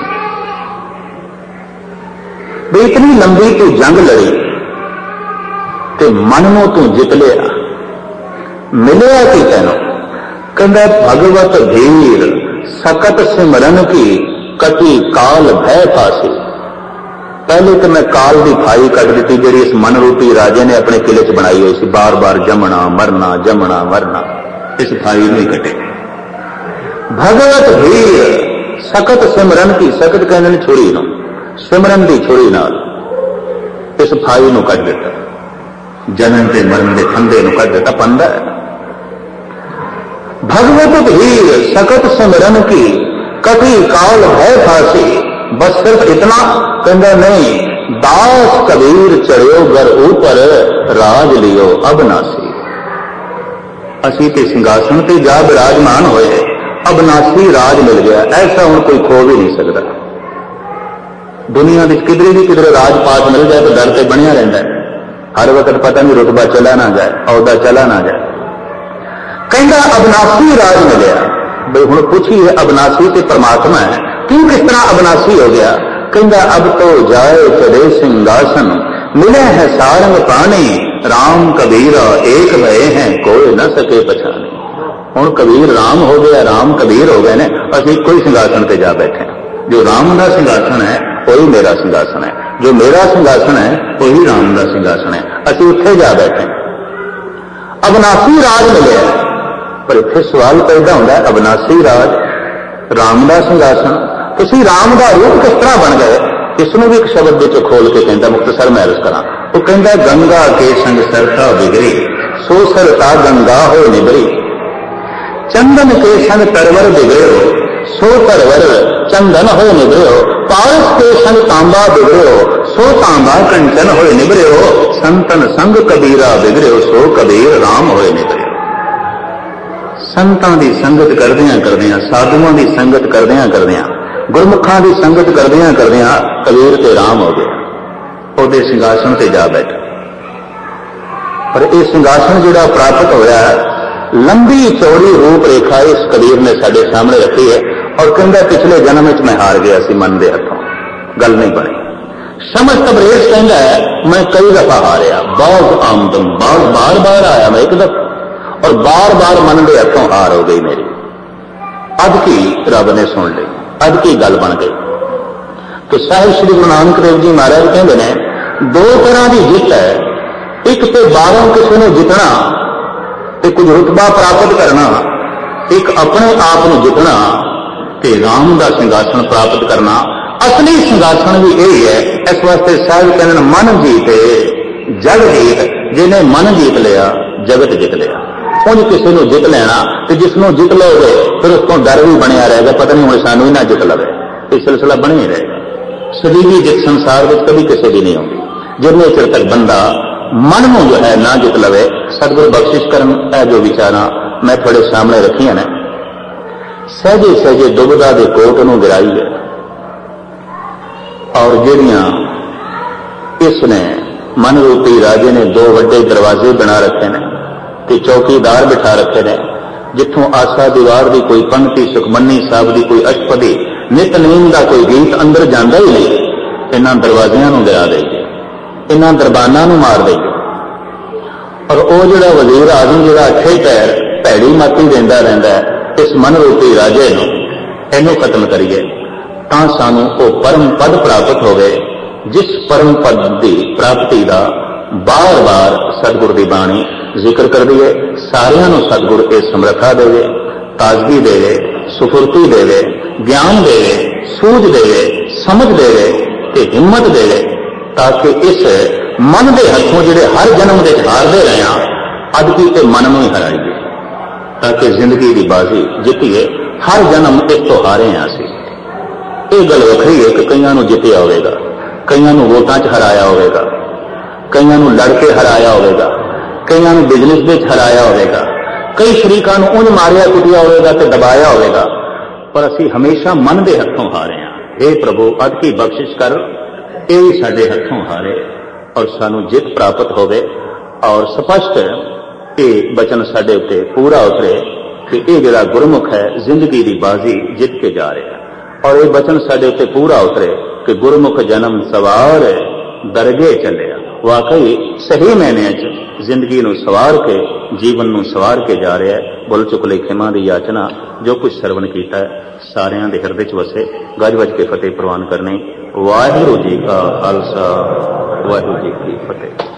भाई इतनी लंबी तू जंग लड़ी ते मन नूं तू जित लिया, मिलिया कि तेनों? कहंदा भगवत धीर सकत सिमरन की कटी काल भय फासी। पहले तो मैं काल की फाई कट दी जी इस मन रूपी राजे ने अपने किले च बनाई हुई सी, बार बार जमना मरना जमना मरना, इस फाई नहीं कटे। भगवत धीर सकत सिमरन की, सकत कहने ने छुरी नूं, सिमरन की छुरी नाल इस फाई नूं कट दिता, जनन ते मरण के फंदे नूं कट दिता पंदा है। भगवत धीर सकत सिमरन की कटी काल भय फासी। बस सिर्फ इतना कहता नहीं, दास कबीर चढ़ियो घर ऊपर राज लियो अबनासी। असी ते सिंहासन ते जा विराजमान होए, अबनासी राज मिल गया, ऐसा हूं कोई खो भी नहीं सकता। दुनिया में किधरे भी किधरे राजपाट मिल जाए तो डर से बनिया रहता है, हर वक्त पता नहीं रुतबा चला ना जाए, औहदा चला ना जाए। कहता अबनासी राज मिलया। भाई हुण पूछिए अबनासी ते परमात्मा है, क्यों किस तरह अबनासी हो गया? कहता अब तो जाए चढ़े सिंहासन मिले हैं सारंग पानी राम कबीरा एक भये हैं कोई न सके पछाने। हुण कबीर राम हो गया, राम कबीर हो गए ने, असीं कोई सिंघासन ते जा बैठे हैं। जो राम का सिंघासन है वही मेरा सिंघासन है, जो मेरा सिंघासन है वही राम का सिंघासन है। असीं उत्थे जा बैठे हैं। अविनाशी राज मिले, पर इत्थे सवाल पैदा होता है, अविनाशी राज राम का सिंघासन, तुसीं राम का रूप किस तरह बन गए? इसनों भी एक शब्द विच खोल के कहता, मुक्तसर मैं अर्ज करा, वो कहता गंगा के संग सरता बिगड़ी सो सरता गंगा हो निबरी। चंदन के संग तरवर बिगड़ो सो तरवर चंदन हो निबरो। पारस के संग तांबा बिगड़ो सो तांबा कंचन हो निबरो। संतन संग कबीरा बिगड़ो सो कबीर राम हो निबरो। संतां दी संगत करदियां करदियां, साधुआं दी संगत करदियां करदियां, गुरमुखां दी संगत करदियां करदियां कबीर ते राम हो गया, ਉਹਦੇ सिंघासन से जा बैठा। पर यह सिंघासन जिहड़ा प्राप्त होया, लंबी चौड़ी रूप रेखा इस कबीर ने साडे सामने रखी है। और कहता पिछले जन्म में मैं हार गया सी मन के हथों, गल नहीं बनी। समझ तबरेज कहता है मैं कई दफा हारिया, बहुत आमदन बार बार बार आया मैं एक दफा, और बार बार मन के हथों हार हो गई मेरी। अद की रब ने सुन ली, अद की गल बन गई। तो साहिब श्री गुरु नानक देव जी महाराज कहते हैं दो तरह की जित है, एक तो बाहरों किसी ने जितना ते कुछ रुतबा प्राप्त करना, एक अपने आप को जितना ते राम का सिंघासन प्राप्त करना। असली सिंघासन भी यही है। इस वास्ते साहिब कहते मन जीते जग जीत, जिन्हें मन जीत लिया जगत जीत लिया। उन किसी को जित लेना, तो जिसनों जित लोगे फिर उसको डर भी बनया रहेगा, पता नहीं हम सानू ही ना जित लवे, ये सिलसिला बने ही रहेगा। सजीवी जित संसार में कभी किसी भी नहीं होगी, जिन्हें चिर तक बंदा मन को जो है ना जित लवे। सतगुरु बख्शिश करन है जो विचारा मैं थोड़े सामने रखिया ने, सहजे सहजे दुबदा के कोट नूं गिराई है, और जिहड़ियां इसने मन रूपी राजे ने दो वड्डे दरवाजे बना रखे ने ते चौकीदार बिठा रखे ने, जिथों आशा दीवार की कोई पंक्ति, सुखमनी साहब की कोई अष्टपदी, नितनेम का कोई गीत अंदर जाता ही नहीं। इन्हां दरवाजियां नूं गिरा देईए, इन्हां दरबानां नूं मार देईए, और वह जिहड़ा वजीर आजम जिहड़ा अठे पैर भैड़ी माती देंदा रहिंदा है, इस मन रूपी राजे नूं इहनूं खत्म करिए, तां सानूं ओह परम पद प्राप्त होवे, जिस परम पद की प्राप्ति का बार बार सतगुर की बाणी जिक्र कर दी है। सारियां नूं सतगुर इह समर्था देवे, ताजगी देवे, सुफुर्ती देवे, ज्ञान देवे, सूझ देवे, समझ देवे ते हिम्मत देवे, ताकि इस मन के हथों जिहड़े हर जन्म के हारते रहे हैं, अद की ते मन में ही हराइए, ताकि जिंदगी की बाजी जितीए। हर जन्म इस तो हारे हैं असीं। यह गल वखरी है कि कईयां नूं जितिया होवेगा, कईयां नूं वोटां च हराया होवेगा, कईयां नूं लड़ के हराया होवेगा, कईयां नूं बिजनेस विच हराया होवेगा, कई शरीकां नूं उंज मारिया कुटिया होवेगा ते दबाया होवेगा, पर असीं हमेशा मन के हथों हारे हैं। हे प्रभु अद की बख्शिश कर, यही साडे हथों हारे और सानू जित प्राप्त होवे, और स्पष्ट ये बचन साडे उत्ते पूरा उतरे कि यह जिहड़ा गुरमुख है जिंदगी की बाजी जित के जा रहा है। और ये बचन साडे उत्ते पूरा उतरे कि गुरमुख जन्म सवार दरगे चलिया। वाकई सही मैने जिंदगी नूं सवार के, जीवन नूं सवार के जा रहा है। बुल चुकले खिमा की याचना जो कुछ सरवण किया है सारियां दे हिरदे च वसे। गज वज के फतेह प्रवान करनी। वाहिगुरू जी का खालसा, वाहिगुरू जी की फतेह।